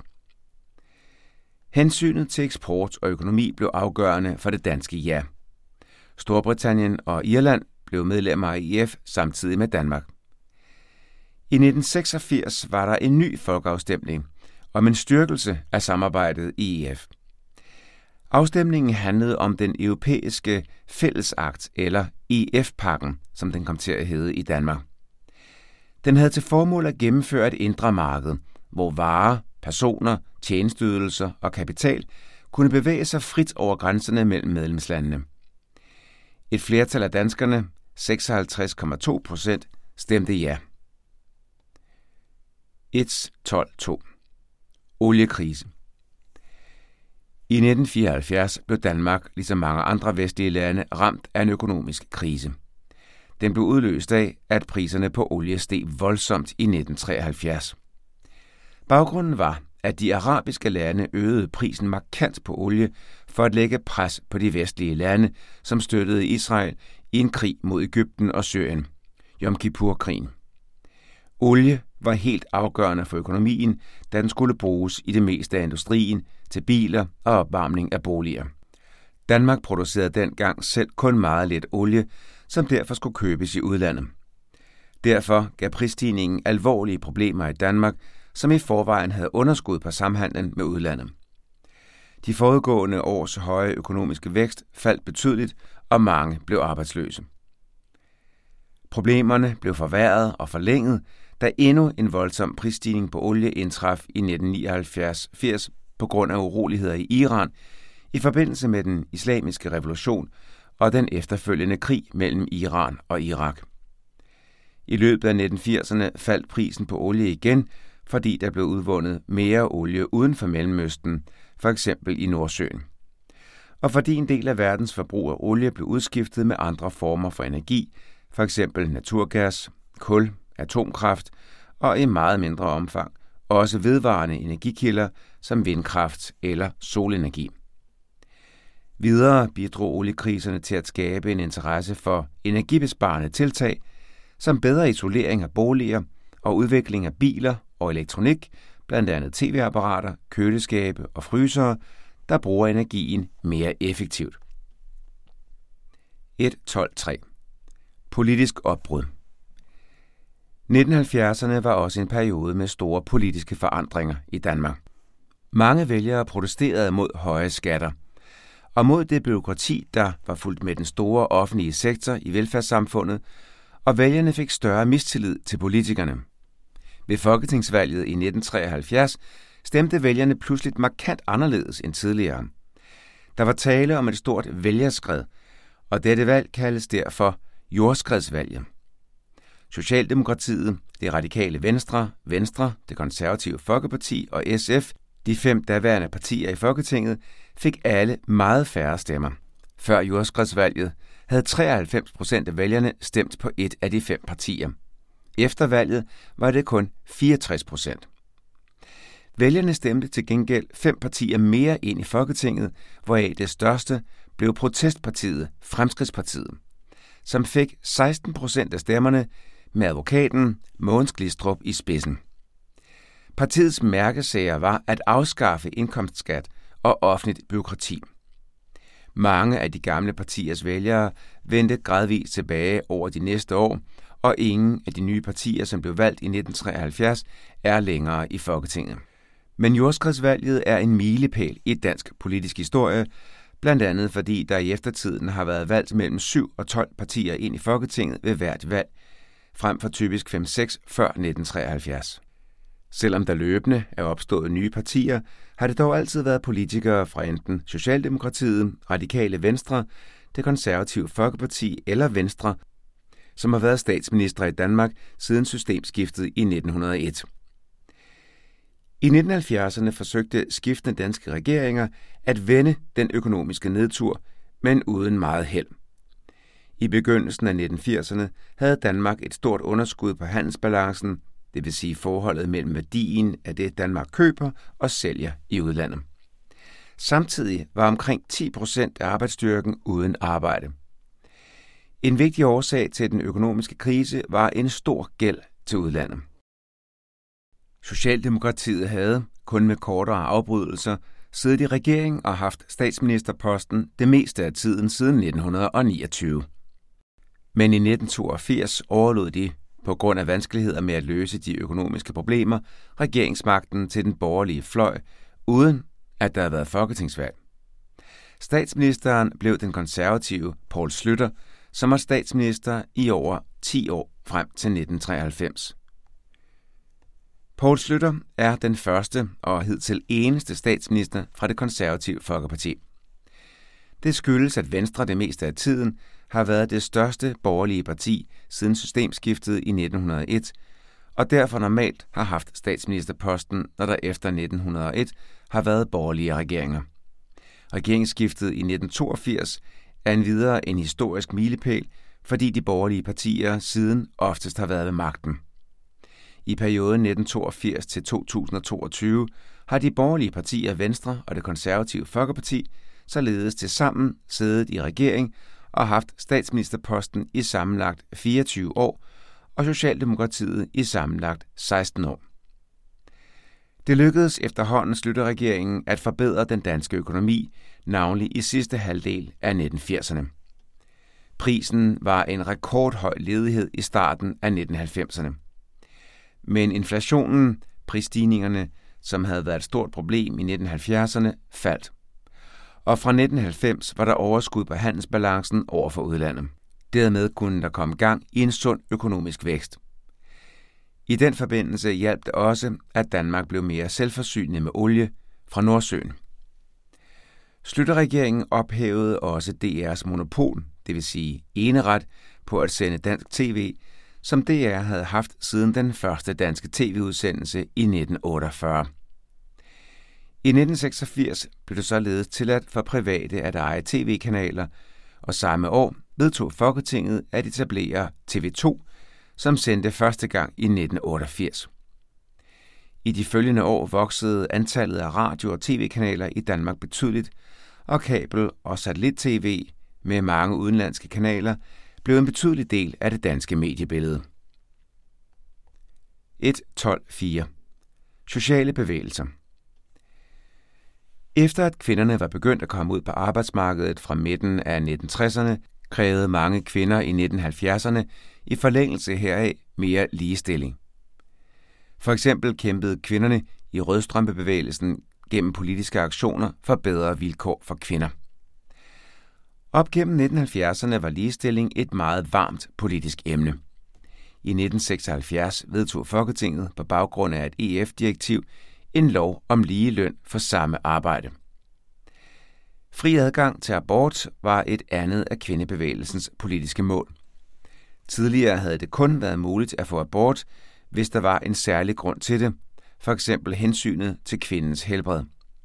Hensynet til eksport og økonomi blev afgørende for det danske ja. Storbritannien og Irland blev medlemmer af E F samtidig med Danmark. I nitten seksogfirs var der en ny folkeafstemning om en styrkelse af samarbejdet i E F. Afstemningen handlede om den europæiske fællesakt, eller E F-pakken, som den kom til at hedde i Danmark. Den havde til formål at gennemføre et indre marked, hvor varer, personer, tjenesteydelser og kapital kunne bevæge sig frit over grænserne mellem medlemslandene. Et flertal af danskerne, seksoghalvtreds komma to procent, stemte ja. et punkt tolv punkt to Oliekrise. I nitten fireoghalvfjerds blev Danmark, ligesom mange andre vestlige lande, ramt af en økonomisk krise. Den blev udløst af, at priserne på olie steg voldsomt i nitten treoghalvfjerds. Baggrunden var, at de arabiske lande øgede prisen markant på olie for at lægge pres på de vestlige lande, som støttede Israel i en krig mod Egypten og Syrien, Yom Kippur-krigen. Olie var helt afgørende for økonomien, da den skulle bruges i det meste af industrien, til biler og opvarmning af boliger. Danmark producerede dengang selv kun meget lidt olie, som derfor skulle købes i udlandet. Derfor gav prisstigningen alvorlige problemer i Danmark, som i forvejen havde underskud på samhandlen med udlandet. De forudgående års høje økonomiske vækst faldt betydeligt, og mange blev arbejdsløse. Problemerne blev forværret og forlænget, da endnu en voldsom prisstigning på olie indtraf i nitten nioghalvfjerds firs på grund af uroligheder i Iran i forbindelse med den islamiske revolution og den efterfølgende krig mellem Iran og Irak. I løbet af nitten firserne faldt prisen på olie igen, fordi der blev udvundet mere olie uden for Mellemøsten, for eksempel i Nordsøen. Og fordi en del af verdens forbrug af olie blev udskiftet med andre former for energi, for eksempel naturgas, kul, atomkraft og i meget mindre omfang også vedvarende energikilder som vindkraft eller solenergi. Videre bidrog oliekriserne til at skabe en interesse for energibesparende tiltag, som bedre isolering af boliger og udvikling af biler og elektronik, blandt andet tv-apparater, køleskabe og frysere, der bruger energien mere effektivt. et punkt tolv punkt tre Politisk opbrud. nitten halvfjerdserne var også en periode med store politiske forandringer i Danmark. Mange vælgere protesterede mod høje skatter, og mod det bureaukrati, der var fulgt med den store offentlige sektor i velfærdssamfundet, og vælgerne fik større mistillid til politikerne. Ved folketingsvalget i nitten treoghalvfjerds stemte vælgerne pludselig markant anderledes end tidligere. Der var tale om et stort vælgerskred, og dette valg kaldes derfor jordskredsvalget. Socialdemokratiet, det radikale Venstre, Venstre, det konservative Folkeparti og S F, de fem daværende partier i Folketinget, fik alle meget færre stemmer. Før jordskredsvalget havde treoghalvfems procent af vælgerne stemt på et af de fem partier. Efter valget var det kun fireogtres procent. Vælgerne stemte til gengæld fem partier mere ind i Folketinget, hvoraf det største blev protestpartiet Fremskridtspartiet, som fik seksten procent af stemmerne med advokaten Mogens Glistrup i spidsen. Partiets mærkesager var at afskaffe indkomstskat og offentligt bureaukrati. Mange af de gamle partiers vælgere vendte gradvist tilbage over de næste år, og ingen af de nye partier, som blev valgt i nitten treoghalvfjerds, er længere i Folketinget. Men jordskredsvalget er en milepæl i dansk politisk historie, blandt andet fordi der i eftertiden har været valgt mellem syv og tolv partier ind i Folketinget ved hvert valg, frem for typisk fem seks før nitten treoghalvfjerds. Selvom der løbende er opstået nye partier, har det dog altid været politikere fra enten Socialdemokratiet, Radikale Venstre, det konservative Folkeparti eller Venstre, som har været statsministre i Danmark siden systemskiftet i nitten hundrede og et. I nitten halvfjerdserne forsøgte skiftende danske regeringer at vende den økonomiske nedtur, men uden meget held. I begyndelsen af nitten firserne havde Danmark et stort underskud på handelsbalancen, det vil sige forholdet mellem værdien af det, Danmark køber og sælger i udlandet. Samtidig var omkring ti procent af arbejdsstyrken uden arbejde. En vigtig årsag til den økonomiske krise var en stor gæld til udlandet. Socialdemokratiet havde, kun med kortere afbrydelser, siddet i regering og haft statsministerposten det meste af tiden siden nitten niogtyve. Men i nitten toogfirs overlod de, på grund af vanskeligheder med at løse de økonomiske problemer, regeringsmagten til den borgerlige fløj, uden at der havde været folketingsvalg. Statsministeren blev den konservative Poul Schlüter, som var statsminister i over ti år frem til nitten treoghalvfems. Poul Schlüter er den første og hidtil eneste statsminister fra det konservative Folkeparti. Det skyldes, at Venstre det meste af tiden har været det største borgerlige parti siden systemskiftet i nitten hundrede og et, og derfor normalt har haft statsministerposten, når der efter nitten hundrede og et har været borgerlige regeringer. Regeringsskiftet i nitten toogfirs er endvidere en historisk milepæl, fordi de borgerlige partier siden oftest har været ved magten. I perioden nitten toogfirs til to tusind og toogtyve har de borgerlige partier Venstre og det konservative Folkeparti således til sammen siddet i regering og haft statsministerposten i sammenlagt fireogtyve år, og Socialdemokratiet i sammenlagt seksten år. Det lykkedes efterhånden Schlüter-regeringen at forbedre den danske økonomi, navnlig i sidste halvdel af nitten firserne. Prisen var en rekordhøj ledighed i starten af nitten halvfemserne. Men inflationen, prisstigningerne, som havde været et stort problem i nitten halvfjerdserne, faldt. Og fra nitten halvfems var der overskud på handelsbalancen over for udlandet. Dermed kunne der komme gang i en sund økonomisk vækst. I den forbindelse hjalp det også, at Danmark blev mere selvforsynende med olie fra Nordsøen. Schlüter-regeringen ophævede også D R's monopol, det vil sige eneret, på at sende dansk tv, som D R havde haft siden den første danske tv-udsendelse i nitten otteogfyrre. I nitten seksogfirs blev det således tilladt for private at eje tv-kanaler, og samme år vedtog Folketinget at etablere T V to, som sendte første gang i nitten otteogfirs. I de følgende år voksede antallet af radio- og tv-kanaler i Danmark betydeligt, og kabel- og satellit-tv med mange udenlandske kanaler blev en betydelig del af det danske mediebillede. et tolv fire Sociale bevægelser. Efter at kvinderne var begyndt at komme ud på arbejdsmarkedet fra midten af nitten tresserne, krævede mange kvinder i nitten halvfjerdserne i forlængelse heraf mere ligestilling. For eksempel kæmpede kvinderne i rødstrømpebevægelsen gennem politiske aktioner for bedre vilkår for kvinder. Op gennem nitten halvfjerdserne var ligestilling et meget varmt politisk emne. I nitten seksoghalvfjerds vedtog Folketinget på baggrund af et E F-direktiv en lov om lige løn for samme arbejde. Fri adgang til abort var et andet af kvindebevægelsens politiske mål. Tidligere havde det kun været muligt at få abort, hvis der var en særlig grund til det, for eksempel hensynet til kvindens helbred.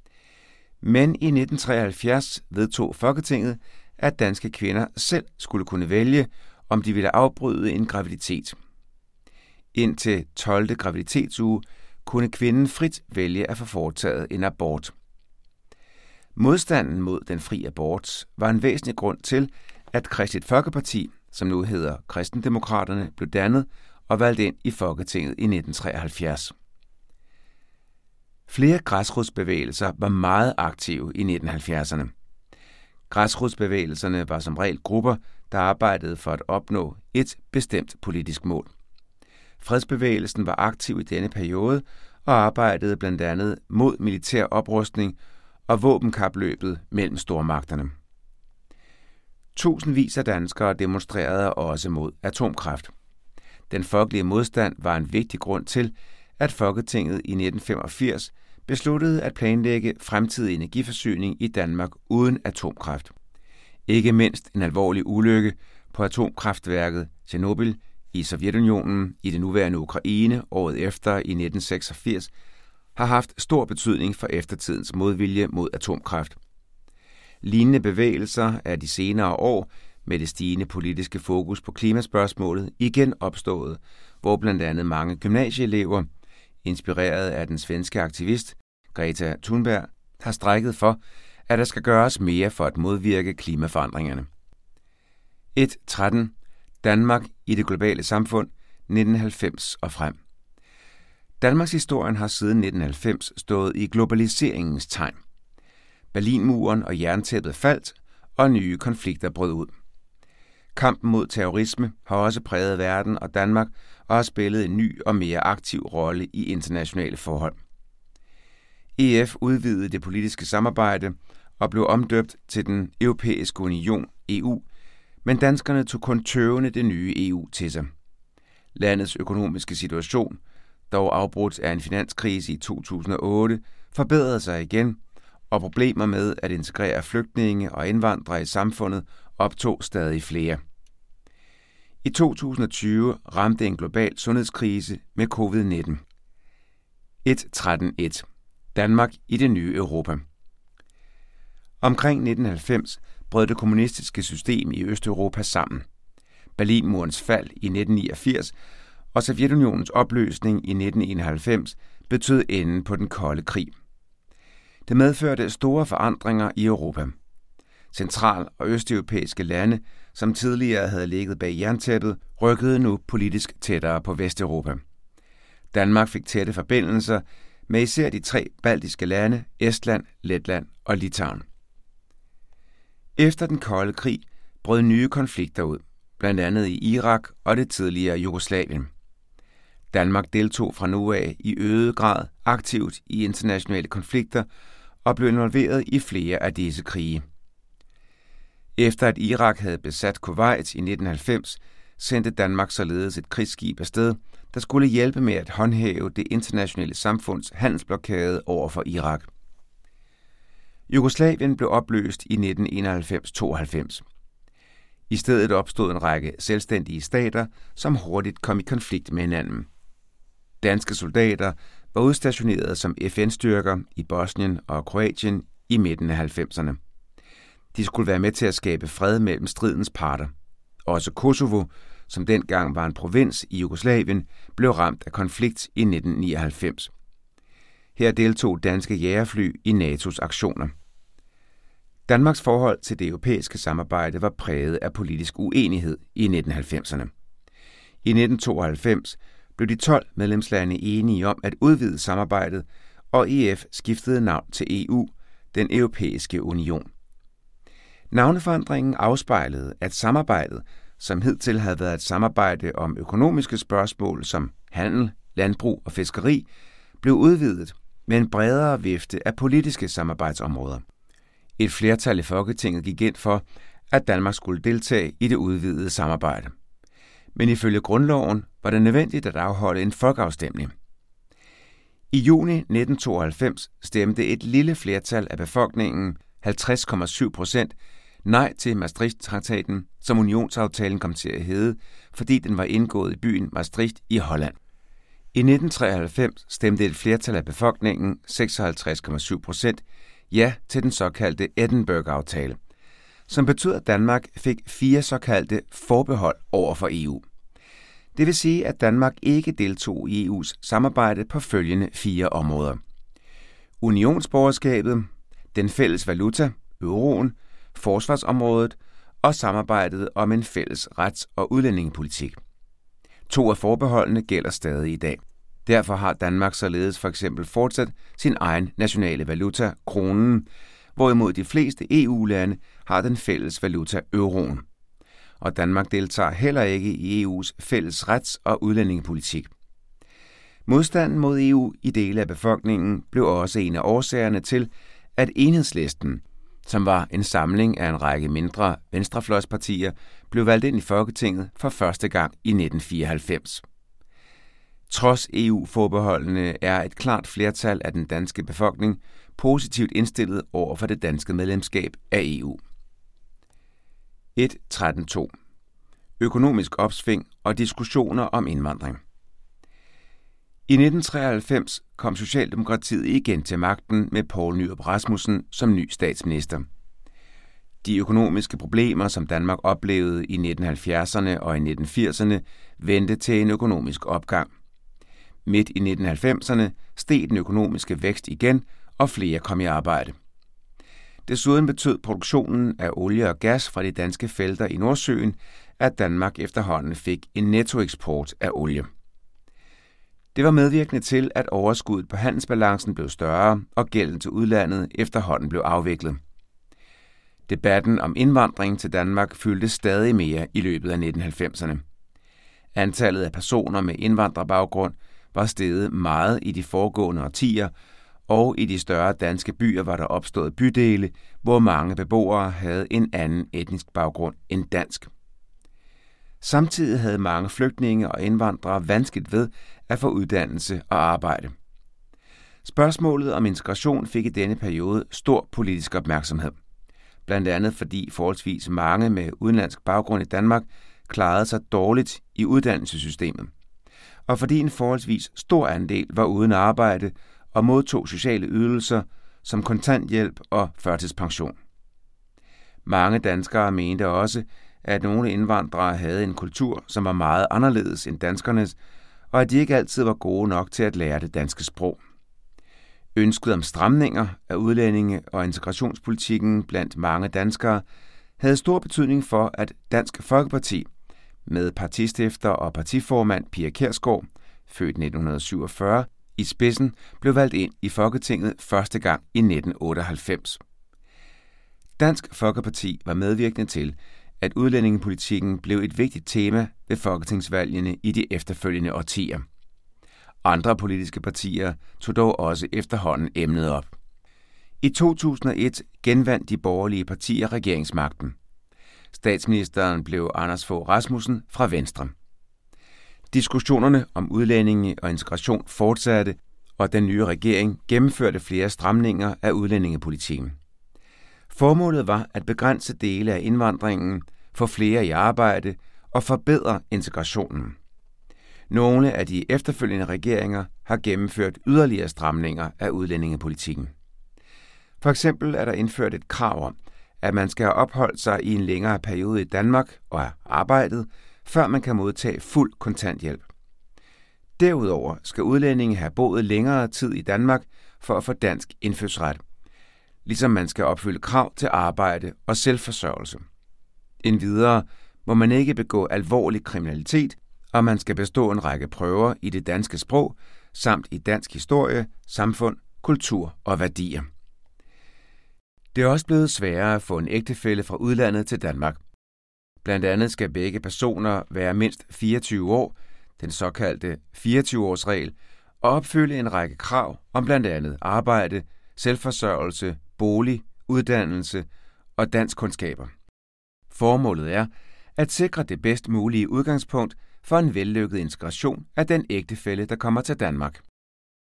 Men i nitten treoghalvfjerds vedtog Folketinget, at danske kvinder selv skulle kunne vælge, om de ville afbryde en graviditet. Indtil tolvte graviditetsuge kunne kvinden frit vælge at få foretaget en abort. Modstanden mod den fri abort var en væsentlig grund til, at Kristeligt Folkeparti, som nu hedder Kristendemokraterne, blev dannet og valgt ind i Folketinget i nitten treoghalvfjerds. Flere græsrodsbevægelser var meget aktive i nitten halvfjerdserne. Græsrodsbevægelserne var som regel grupper, der arbejdede for at opnå et bestemt politisk mål. Fredsbevægelsen var aktiv i denne periode og arbejdede blandt andet mod militær oprustning og våbenkapløbet mellem stormagterne. Tusindvis af danskere demonstrerede også mod atomkraft. Den folkelige modstand var en vigtig grund til, at Folketinget i nitten femogfirs besluttede at planlægge fremtidig energiforsyning i Danmark uden atomkraft. Ikke mindst en alvorlig ulykke på atomkraftværket Tjernobyl i Sovjetunionen i det nuværende Ukraine året efter i nitten seksogfirs har haft stor betydning for eftertidens modvilje mod atomkraft. Lignende bevægelser er de senere år med det stigende politiske fokus på klimaspørgsmålet igen opstået, hvor blandt andet mange gymnasieelever, inspireret af den svenske aktivist Greta Thunberg, har strejket for, at der skal gøres mere for at modvirke klimaforandringerne. et tretten. Danmark i det globale samfund nitten halvfems og frem. Danmarks historien har siden nitten halvfems stået i globaliseringens tegn. Berlinmuren og jerntæppet faldt, og nye konflikter brød ud. Kampen mod terrorisme har også præget verden og Danmark og har spillet en ny og mere aktiv rolle i internationale forhold. E F udvidede det politiske samarbejde og blev omdøbt til den Europæiske Union, E U, men danskerne tog kun tøvende det nye E U til sig. Landets økonomiske situation, dog afbrudt af en finanskrise i to tusind og otte, forbedrede sig igen, og problemer med at integrere flygtninge og indvandrere i samfundet optog stadig flere. I to tusind og tyve ramte en global sundhedskrise med covid nitten. et tretten et. Danmark i det nye Europa. Omkring nitten halvfems brød det kommunistiske system i Østeuropa sammen. Berlinmurens fald i nitten niogfirs og Sovjetunionens opløsning i nitten enoghalvfems betød enden på den kolde krig. Det medførte store forandringer i Europa. Central- og østeuropæiske lande, som tidligere havde ligget bag jerntæppet, rykkede nu politisk tættere på Vesteuropa. Danmark fik tætte forbindelser med især de tre baltiske lande, Estland, Letland og Litauen. Efter den kolde krig brød nye konflikter ud, blandt andet i Irak og det tidligere Jugoslavien. Danmark deltog fra nu af i øget grad aktivt i internationale konflikter og blev involveret i flere af disse krige. Efter at Irak havde besat Kuwait i nitten halvfems, sendte Danmark således et krigsskib afsted, der skulle hjælpe med at håndhæve det internationale samfunds handelsblokade over for Irak. Jugoslavien blev opløst i nitten enoghalvfems tooghalvfems. I stedet opstod en række selvstændige stater, som hurtigt kom i konflikt med hinanden. Danske soldater var udstationeret som F N-styrker i Bosnien og Kroatien i midten af halvfemserne. De skulle være med til at skabe fred mellem stridens parter. Også Kosovo, som dengang var en provins i Jugoslavien, blev ramt af konflikt i nitten nioghalvfems. Her deltog danske jagerfly i NATO's aktioner. Danmarks forhold til det europæiske samarbejde var præget af politisk uenighed i nitten halvfemserne. I nitten tooghalvfems blev de tolv medlemslande enige om at udvide samarbejdet, og E F skiftede navn til E U, den Europæiske Union. Navneforandringen afspejlede, at samarbejdet, som hidtil havde været et samarbejde om økonomiske spørgsmål som handel, landbrug og fiskeri, blev udvidet med en bredere vifte af politiske samarbejdsområder. Et flertal i Folketinget gik ind for, at Danmark skulle deltage i det udvidede samarbejde. Men ifølge grundloven var det nødvendigt at afholde en folkeafstemning. I juni nitten tooghalvfems stemte et lille flertal af befolkningen, halvtreds komma syv procent, nej til Maastricht-traktaten, som unionsaftalen kom til at hedde, fordi den var indgået i byen Maastricht i Holland. I nitten treoghalvfems stemte et flertal af befolkningen, seksoghalvtreds komma syv procent, ja til den såkaldte Edinburgh-aftale, som betød, at Danmark fik fire såkaldte forbehold over for E U. Det vil sige, at Danmark ikke deltog i E U's samarbejde på følgende fire områder: unionsborgerskabet, den fælles valuta, euroen, forsvarsområdet og samarbejdet om en fælles rets- og udlændingepolitik. To af forbeholdene gælder stadig i dag. Derfor har Danmark således for eksempel fortsat sin egen nationale valuta, kronen, hvorimod de fleste E U-lande har den fælles valuta, euroen. Og Danmark deltager heller ikke i E U's fælles rets- og udlændingepolitik. Modstanden mod E U i dele af befolkningen blev også en af årsagerne til, at Enhedslisten, som var en samling af en række mindre venstrefløjspartier, blev valgt ind i Folketinget for første gang i nitten fireoghalvfems. Trods E U-forbeholdene er et klart flertal af den danske befolkning positivt indstillet over for det danske medlemskab af E U. et punktum tretten punkt to. Økonomisk opsving og diskussioner om indvandring. I nitten treoghalvfems kom Socialdemokratiet igen til magten med Poul Nyrup Rasmussen som ny statsminister. De økonomiske problemer, som Danmark oplevede i nitten halvfjerdserne og i nitten firserne, vendte til en økonomisk opgang. Midt i nitten halvfemserne steg den økonomiske vækst igen, og flere kom i arbejde. Desuden betød produktionen af olie og gas fra de danske felter i Nordsøen, at Danmark efterhånden fik en nettoeksport af olie. Det var medvirkende til, at overskuddet på handelsbalancen blev større, og gælden til udlandet efterhånden blev afviklet. Debatten om indvandring til Danmark fyldte stadig mere i løbet af nitten halvfemserne. Antallet af personer med indvandrerbaggrund var steget meget i de foregående årtier, og i de større danske byer var der opstået bydele, hvor mange beboere havde en anden etnisk baggrund end dansk. Samtidig havde mange flygtninge og indvandrere vanskeligt ved at få uddannelse og arbejde. Spørgsmålet om integration fik i denne periode stor politisk opmærksomhed. Blandt andet fordi forholdsvis mange med udenlandsk baggrund i Danmark klarede sig dårligt i uddannelsessystemet, og fordi en forholdsvis stor andel var uden arbejde og modtog sociale ydelser som kontanthjælp og førtidspension. Mange danskere mente også, at nogle indvandrere havde en kultur, som var meget anderledes end danskernes, og at de ikke altid var gode nok til at lære det danske sprog. Ønsket om stramninger af udlændinge- og integrationspolitikken blandt mange danskere havde stor betydning for, at Dansk Folkeparti med partistifter og partiformand Pia Kjærsgaard, født nitten syvogfyrre, i spidsen blev valgt ind i Folketinget første gang i nitten otteoghalvfems. Dansk Folkeparti var medvirkende til, at udlændingepolitikken blev et vigtigt tema ved folketingsvalgene i de efterfølgende årtier. Andre politiske partier tog dog også efterhånden emnet op. I to tusind og et genvandt de borgerlige partier regeringsmagten. Statsministeren blev Anders Fogh Rasmussen fra Venstre. Diskussionerne om udlændinge og integration fortsatte, og den nye regering gennemførte flere stramninger af udlændingepolitikken. Formålet var at begrænse dele af indvandringen, få flere i arbejde og forbedre integrationen. Nogle af de efterfølgende regeringer har gennemført yderligere stramninger af udlændingepolitikken. For eksempel er der indført et krav om, at man skal have opholdt sig i en længere periode i Danmark og have arbejdet, før man kan modtage fuld kontanthjælp. Derudover skal udlændinge have boet længere tid i Danmark for at få dansk indfødsret, ligesom man skal opfylde krav til arbejde og selvforsørgelse. Endvidere må man ikke begå alvorlig kriminalitet, og man skal bestå en række prøver i det danske sprog, samt i dansk historie, samfund, kultur og værdier. Det er også blevet sværere at få en ægtefælle fra udlandet til Danmark. Blandt andet skal begge personer være mindst fireogtyve år, den såkaldte fireogtyve-årsregel, og opfylde en række krav om blandt andet arbejde, selvforsørgelse, bolig, uddannelse og danskkundskaber. Formålet er at sikre det bedst mulige udgangspunkt for en vellykket integration af den ægtefælle, der kommer til Danmark.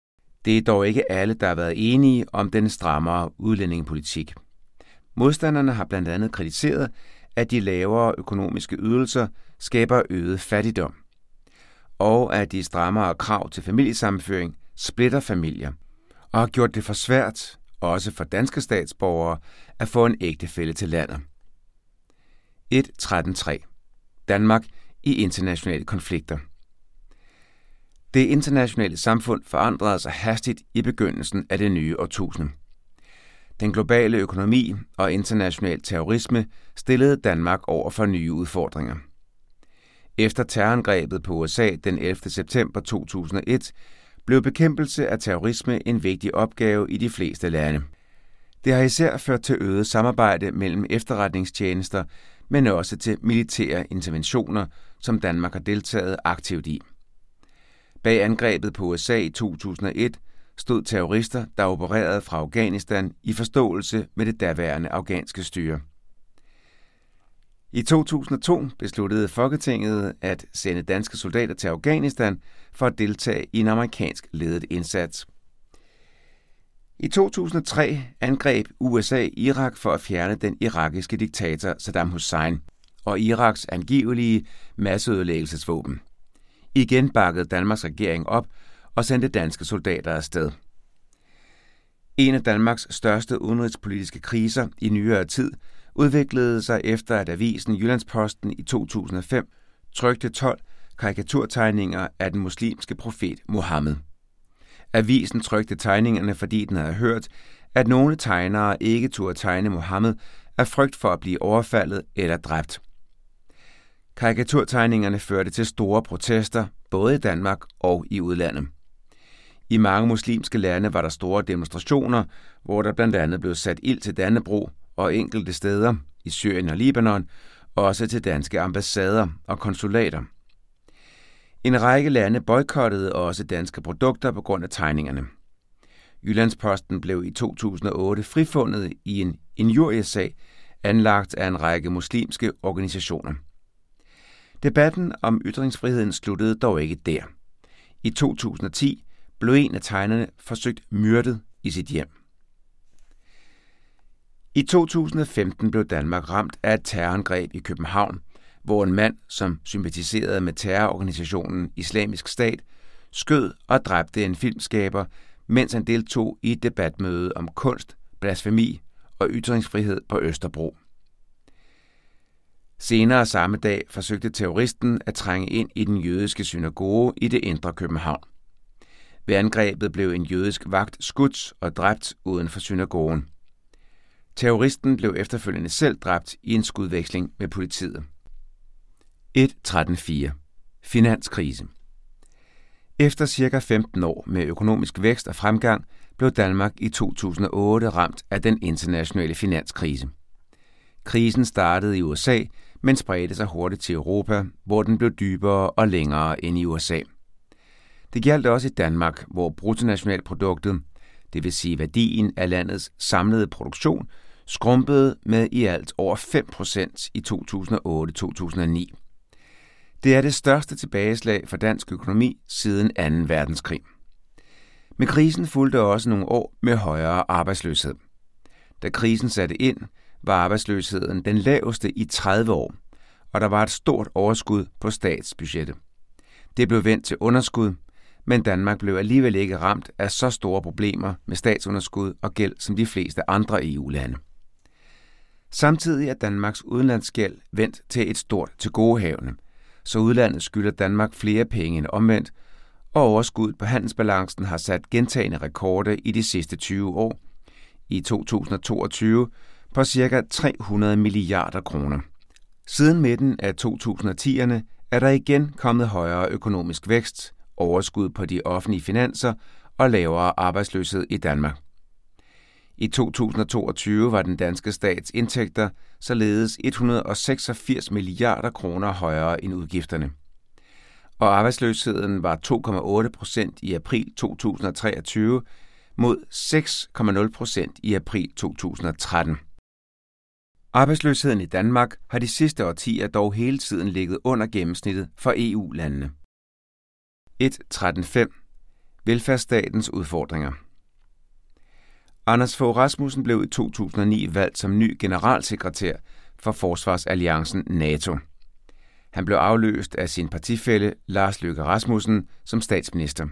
Det er dog ikke alle, der har været enige om den strammere udlændingepolitik. Modstanderne har blandt andet kritiseret, at de lavere økonomiske ydelser skaber øget fattigdom, og at de strammere krav til familiesammenføring splitter familier, og har gjort det for svært, også for danske statsborgere, at få en ægtefælle til landet. et punkt tretten punkt tre. Danmark i internationale konflikter. Det internationale samfund forandrede sig hastigt i begyndelsen af det nye årtusinde. Den globale økonomi og international terrorisme stillede Danmark over for nye udfordringer. Efter terrorangrebet på U S A den ellevte september to tusind og et blev bekæmpelse af terrorisme en vigtig opgave i de fleste lande. Det har især ført til øget samarbejde mellem efterretningstjenester, men også til militære interventioner, som Danmark har deltaget aktivt i. Bag angrebet på U S A i to tusind og et stod terrorister, der opererede fra Afghanistan i forståelse med det daværende afghanske styre. I to tusind og to besluttede Folketinget at sende danske soldater til Afghanistan for at deltage i en amerikansk ledet indsats. I to tusind og tre angreb U S A Irak for at fjerne den irakiske diktator Saddam Hussein og Iraks angivelige masseødelæggelsesvåben. Igen bakkede Danmarks regering op og sendte danske soldater afsted. En af Danmarks største udenrigspolitiske kriser i nyere tid udviklede sig efter, at avisen Jyllands-Posten i to tusind og fem trykte tolv karikaturtegninger af den muslimske profet Muhammed. Avisen trykte tegningerne, fordi den havde hørt, at nogle tegnere ikke turde tegne Muhammed af frygt for at blive overfaldet eller dræbt. Karikaturtegningerne førte til store protester, både i Danmark og i udlandet. I mange muslimske lande var der store demonstrationer, hvor der blandt andet blev sat ild til Dannebrog og enkelte steder i Syrien og Libanon, også til danske ambassader og konsulater. En række lande boykottede også danske produkter på grund af tegningerne. Jyllands-Posten blev i to tusind og otte frifundet i en injuriesag anlagt af en række muslimske organisationer. Debatten om ytringsfriheden sluttede dog ikke der. I to tusind og ti blev en af tegnerne forsøgt myrdet i sit hjem. I to tusind og femten blev Danmark ramt af et terrorangreb i København, hvor en mand, som sympatiserede med terrororganisationen Islamisk Stat, skød og dræbte en filmskaber, mens han deltog i et debatmøde om kunst, blasfemi og ytringsfrihed på Østerbro. Senere samme dag forsøgte terroristen at trænge ind i den jødiske synagoge i det indre København. Ved angrebet blev en jødisk vagt skudt og dræbt uden for synagogen. Terroristen blev efterfølgende selv dræbt i en skudveksling med politiet. et punkt tretten punkt fire. Finanskrise. Efter cirka femten år med økonomisk vækst og fremgang blev Danmark i to tusind og otte ramt af den internationale finanskrise. Krisen startede i U S A, men spredte sig hurtigt til Europa, hvor den blev dybere og længere end i U S A. Det gjaldt også i Danmark, hvor bruttonationalproduktet, det vil sige værdien af landets samlede produktion, skrumpede med i alt over fem procent i to tusind og otte til to tusind og ni. Det er det største tilbageslag for dansk økonomi siden anden verdenskrig. Med krisen fulgte også nogle år med højere arbejdsløshed. Da krisen satte ind, var arbejdsløsheden den laveste i tredive år, og der var et stort overskud på statsbudgettet. Det blev vendt til underskud, men Danmark blev alligevel ikke ramt af så store problemer med statsunderskud og gæld som de fleste andre E U-lande. Samtidig er Danmarks udenlandsgæld vendt til et stort tilgodehavende, så udlandet skylder Danmark flere penge end omvendt, og overskuddet på handelsbalancen har sat gentagne rekorder i de sidste tyve år, i to tusind og toogtyve på ca. tre hundrede milliarder kroner. Siden midten af to tusind og tierne er der igen kommet højere økonomisk vækst, overskud på de offentlige finanser og lavere arbejdsløshed i Danmark. I to tusind og toogtyve var den danske stats indtægter således et hundrede og seksogfirs milliarder kroner højere end udgifterne. Og arbejdsløsheden var to komma otte procent i april to tusind og treogtyve mod seks komma nul procent i april to tusind og tretten. Arbejdsløsheden i Danmark har de sidste årtier dog hele tiden ligget under gennemsnittet for E U-landene. et punkt tretten punkt fem. Velfærdsstatens udfordringer. Anders Fogh Rasmussen blev i to tusind og ni valgt som ny generalsekretær for Forsvarsalliancen NATO. Han blev afløst af sin partifælle Lars Løkke Rasmussen som statsminister.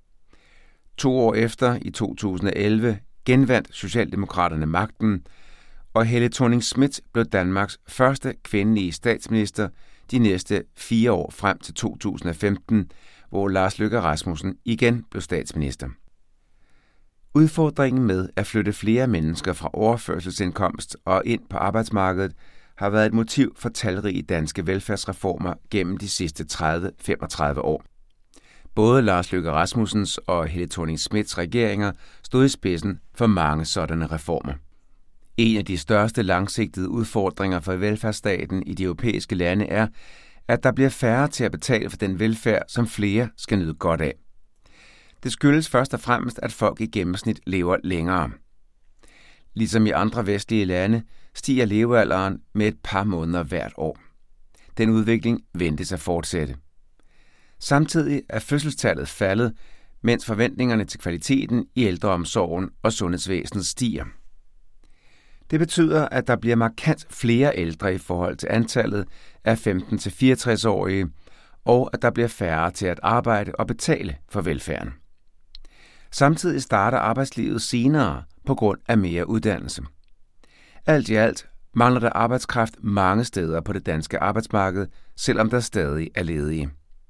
To år efter, i to tusind og elleve, genvandt Socialdemokraterne magten, og Helle Thorning-Schmidt blev Danmarks første kvindelige statsminister de næste fire år frem til to tusind og femten, hvor Lars Løkke Rasmussen igen blev statsminister. Udfordringen med at flytte flere mennesker fra overførselsindkomst og ind på arbejdsmarkedet har været et motiv for talrige danske velfærdsreformer gennem de sidste tredive til femogtredive år. Både Lars Løkke Rasmussens og Helle Thorning-Schmidts regeringer stod i spidsen for mange sådanne reformer. En af de største langsigtede udfordringer for velfærdsstaten i de europæiske lande er, at der bliver færre til at betale for den velfærd, som flere skal nyde godt af. Det skyldes først og fremmest, at folk i gennemsnit lever længere. Ligesom i andre vestlige lande stiger levealderen med et par måneder hvert år. Den udvikling ventes at fortsætte. Samtidig er fødselstallet faldet, mens forventningerne til kvaliteten i ældreomsorgen og sundhedsvæsenet stiger. Det betyder, at der bliver markant flere ældre i forhold til antallet af femten til fireogtres-årige, og at der bliver færre til at arbejde og betale for velfærden. Samtidig starter arbejdslivet senere på grund af mere uddannelse. Alt i alt mangler der arbejdskraft mange steder på det danske arbejdsmarked, selvom der stadig er ledige.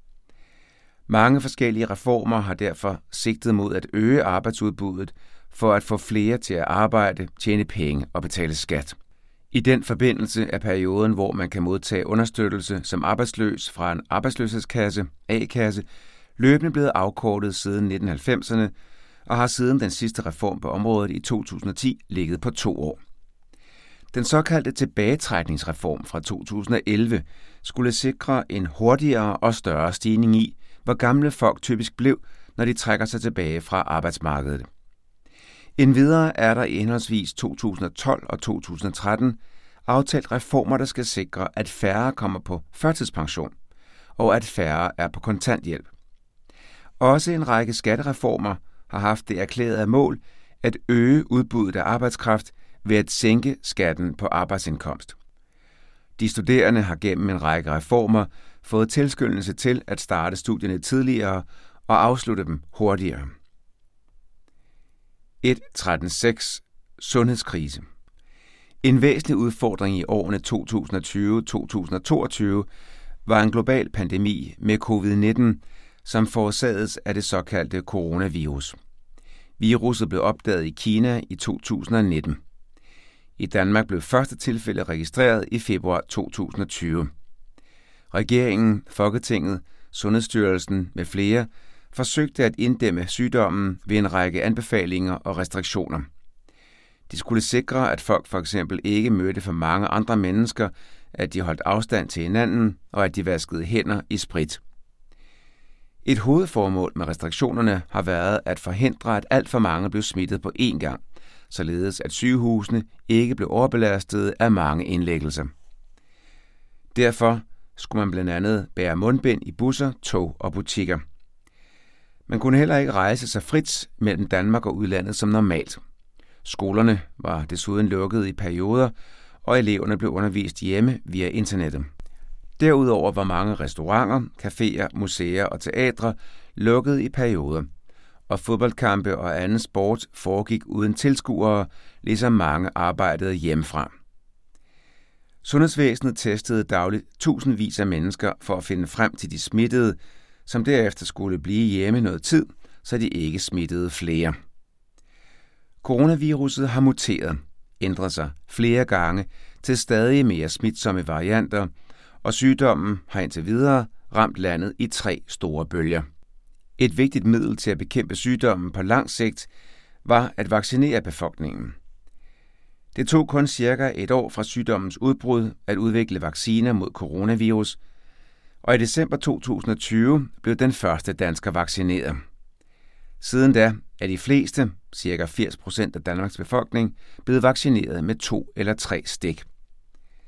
Mange forskellige reformer har derfor sigtet mod at øge arbejdsudbuddet for at få flere til at arbejde, tjene penge og betale skat. I den forbindelse er perioden, hvor man kan modtage understøttelse som arbejdsløs fra en arbejdsløshedskasse, A-kasse, løbende blevet afkortet siden nitten halvfemserne og har siden den sidste reform på området i to tusind og ti ligget på to år. Den såkaldte tilbagetrækningsreform fra to tusind og elleve skulle sikre en hurtigere og større stigning i, hvor gamle folk typisk blev, når de trækker sig tilbage fra arbejdsmarkedet. Endvidere er der i henholdsvis to tusind og tolv og to tusind og tretten aftalt reformer, der skal sikre, at færre kommer på førtidspension, og at færre er på kontanthjælp. Også en række skattereformer har haft det erklærede mål at øge udbuddet af arbejdskraft ved at sænke skatten på arbejdsindkomst. De studerende har gennem en række reformer fået tilskyndelse til at starte studierne tidligere og afslutte dem hurtigere. et punkt tretten seks Sundhedskrise. En væsentlig udfordring i årene to tusind og tyve til to tusind og toogtyve var en global pandemi med covid nitten, som forårsagedes af det såkaldte coronavirus. Viruset blev opdaget i Kina i to tusind og nitten. I Danmark blev første tilfælde registreret i februar to tusind og tyve. Regeringen, Folketinget, Sundhedsstyrelsen med flere forsøgte at inddæmme sygdommen ved en række anbefalinger og restriktioner. De skulle sikre, at folk for eksempel ikke mødte for mange andre mennesker, at de holdt afstand til hinanden og at de vaskede hænder i sprit. Et hovedformål med restriktionerne har været at forhindre, at alt for mange blev smittet på én gang, således at sygehusene ikke blev overbelastet af mange indlæggelser. Derfor skulle man blandt andet bære mundbind i busser, tog og butikker. Man kunne heller ikke rejse sig frit mellem Danmark og udlandet som normalt. Skolerne var desuden lukket i perioder, og eleverne blev undervist hjemme via internettet. Derudover var mange restauranter, caféer, museer og teatre lukket i perioder, og fodboldkampe og anden sport foregik uden tilskuere, ligesom mange arbejdede hjemmefra. Sundhedsvæsenet testede dagligt tusindvis af mennesker for at finde frem til de smittede, som derefter skulle blive hjemme noget tid, så de ikke smittede flere. Coronaviruset har muteret, ændret sig flere gange til stadig mere smitsomme varianter, og sygdommen har indtil videre ramt landet i tre store bølger. Et vigtigt middel til at bekæmpe sygdommen på lang sigt var at vaccinere befolkningen. Det tog kun cirka et år fra sygdommens udbrud at udvikle vacciner mod coronavirus, og i december to tusind og tyve blev den første dansker vaccineret. Siden da er de fleste, cirka firs procent af Danmarks befolkning, blevet vaccineret med to eller tre stik.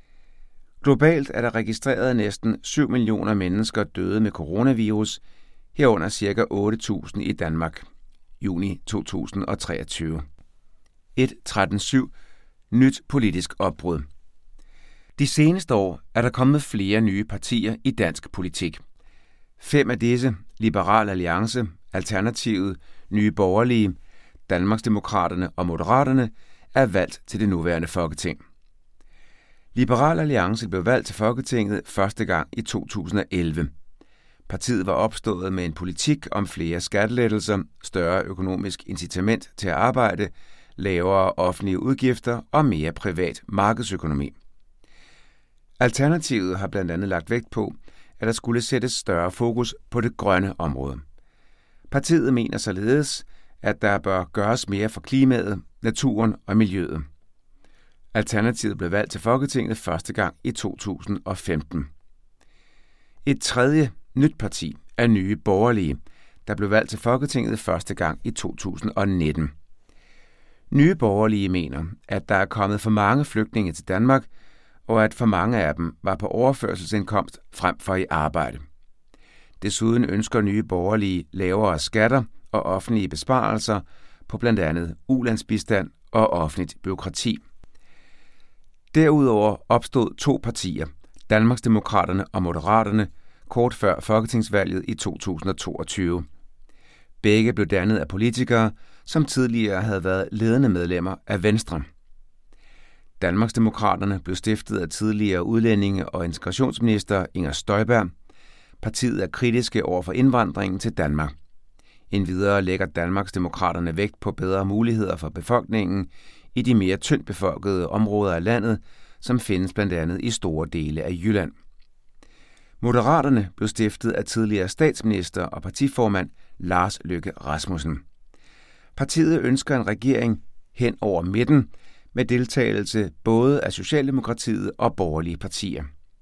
Globalt er der registreret næsten syv millioner mennesker døde med coronavirus, herunder ca. otte tusind i Danmark, juni to tusind og treogtyve. et punktum tretten syv. Nyt politisk opbrud. De seneste år er der kommet flere nye partier i dansk politik. Fem af disse, Liberal Alliance, Alternativet, Nye Borgerlige, Danmarksdemokraterne og Moderaterne, er valgt til det nuværende Folketing. Liberal Alliance blev valgt til Folketinget første gang i to tusind og elleve. Partiet var opstået med en politik om flere skattelettelser, større økonomisk incitament til at arbejde, lavere offentlige udgifter og mere privat markedsøkonomi. Alternativet har blandt andet lagt vægt på, at der skulle sættes større fokus på det grønne område. Partiet mener således, at der bør gøres mere for klimaet, naturen og miljøet. Alternativet blev valgt til Folketinget første gang i to tusind og femten. Et tredje nyt parti er Nye Borgerlige, der blev valgt til Folketinget første gang i to tusind og nitten. Nye Borgerlige mener, at der er kommet for mange flygtninge til Danmark, og at for mange af dem var på overførselsindkomst frem for i arbejde. Desuden ønsker Nye Borgerlige lavere skatter og offentlige besparelser på blandt andet ulandsbistand og offentligt bureaukrati. Derudover opstod to partier, Danmarksdemokraterne og Moderaterne, kort før folketingsvalget i to tusind og toogtyve. Begge blev dannet af politikere, som tidligere havde været ledende medlemmer af Venstre. Danmarksdemokraterne blev stiftet af tidligere udlændinge- og integrationsminister Inger Støjberg. Partiet er kritiske over for indvandringen til Danmark. Endvidere lægger Danmarksdemokraterne vægt på bedre muligheder for befolkningen i de mere tyndt befolkede områder af landet, som findes blandt andet i store dele af Jylland. Moderaterne blev stiftet af tidligere statsminister og partiformand Lars Løkke Rasmussen. Partiet ønsker en regering hen over midten med deltagelse både af Socialdemokratiet og borgerlige partier.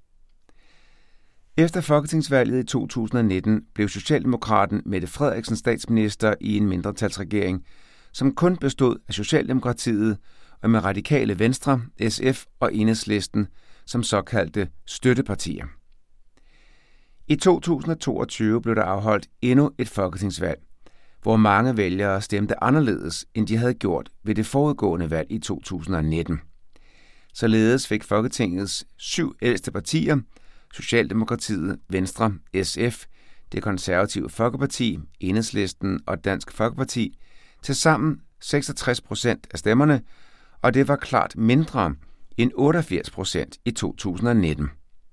Efter folketingsvalget i to tusind og nitten blev Socialdemokraten Mette Frederiksen statsminister i en mindretalsregering, som kun bestod af Socialdemokratiet og med Radikale Venstre, S F og Enhedslisten som såkaldte støttepartier. I to tusind og toogtyve blev der afholdt endnu et folketingsvalg, hvor mange vælgere stemte anderledes, end de havde gjort ved det forudgående valg i to tusind og nitten. Således fik Folketingets syv ældste partier, Socialdemokratiet, Venstre, S F, Det Konservative Folkeparti, Enhedslisten og Dansk Folkeparti, til sammen seksogtres procent af stemmerne, og det var klart mindre end otteogfirs procent i to tusind og nitten.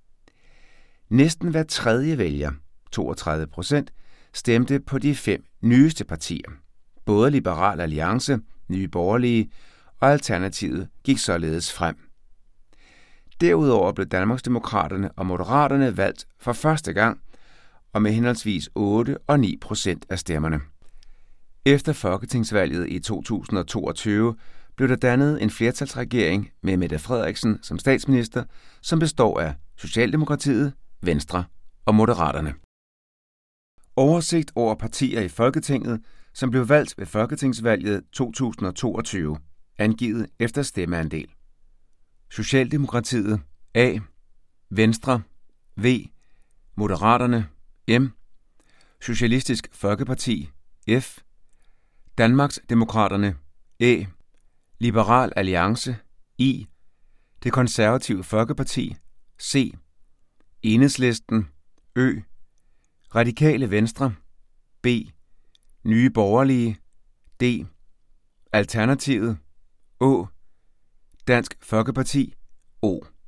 Næsten hver tredje vælger, toogtredive procent, stemte på de fem nyeste partier. Både Liberal Alliance, Nye Borgerlige og Alternativet gik således frem. Derudover blev Danmarksdemokraterne og Moderaterne valgt for første gang, og med henholdsvis otte og ni procent af stemmerne. Efter folketingsvalget i to tusind og toogtyve blev der dannet en flertalsregering med Mette Frederiksen som statsminister, som består af Socialdemokratiet, Venstre og Moderaterne. Oversigt over partier i Folketinget, som blev valgt ved folketingsvalget to tusind og toogtyve, angivet efter stemmeandel. Socialdemokratiet A, Venstre V, Moderaterne M, Socialistisk Folkeparti F, Danmarksdemokraterne Æ, Liberal Alliance I, Det Konservative Folkeparti C, Enhedslisten Ø, Radikale Venstre B, Nye Borgerlige D, Alternativet Å, Dansk Folkeparti O.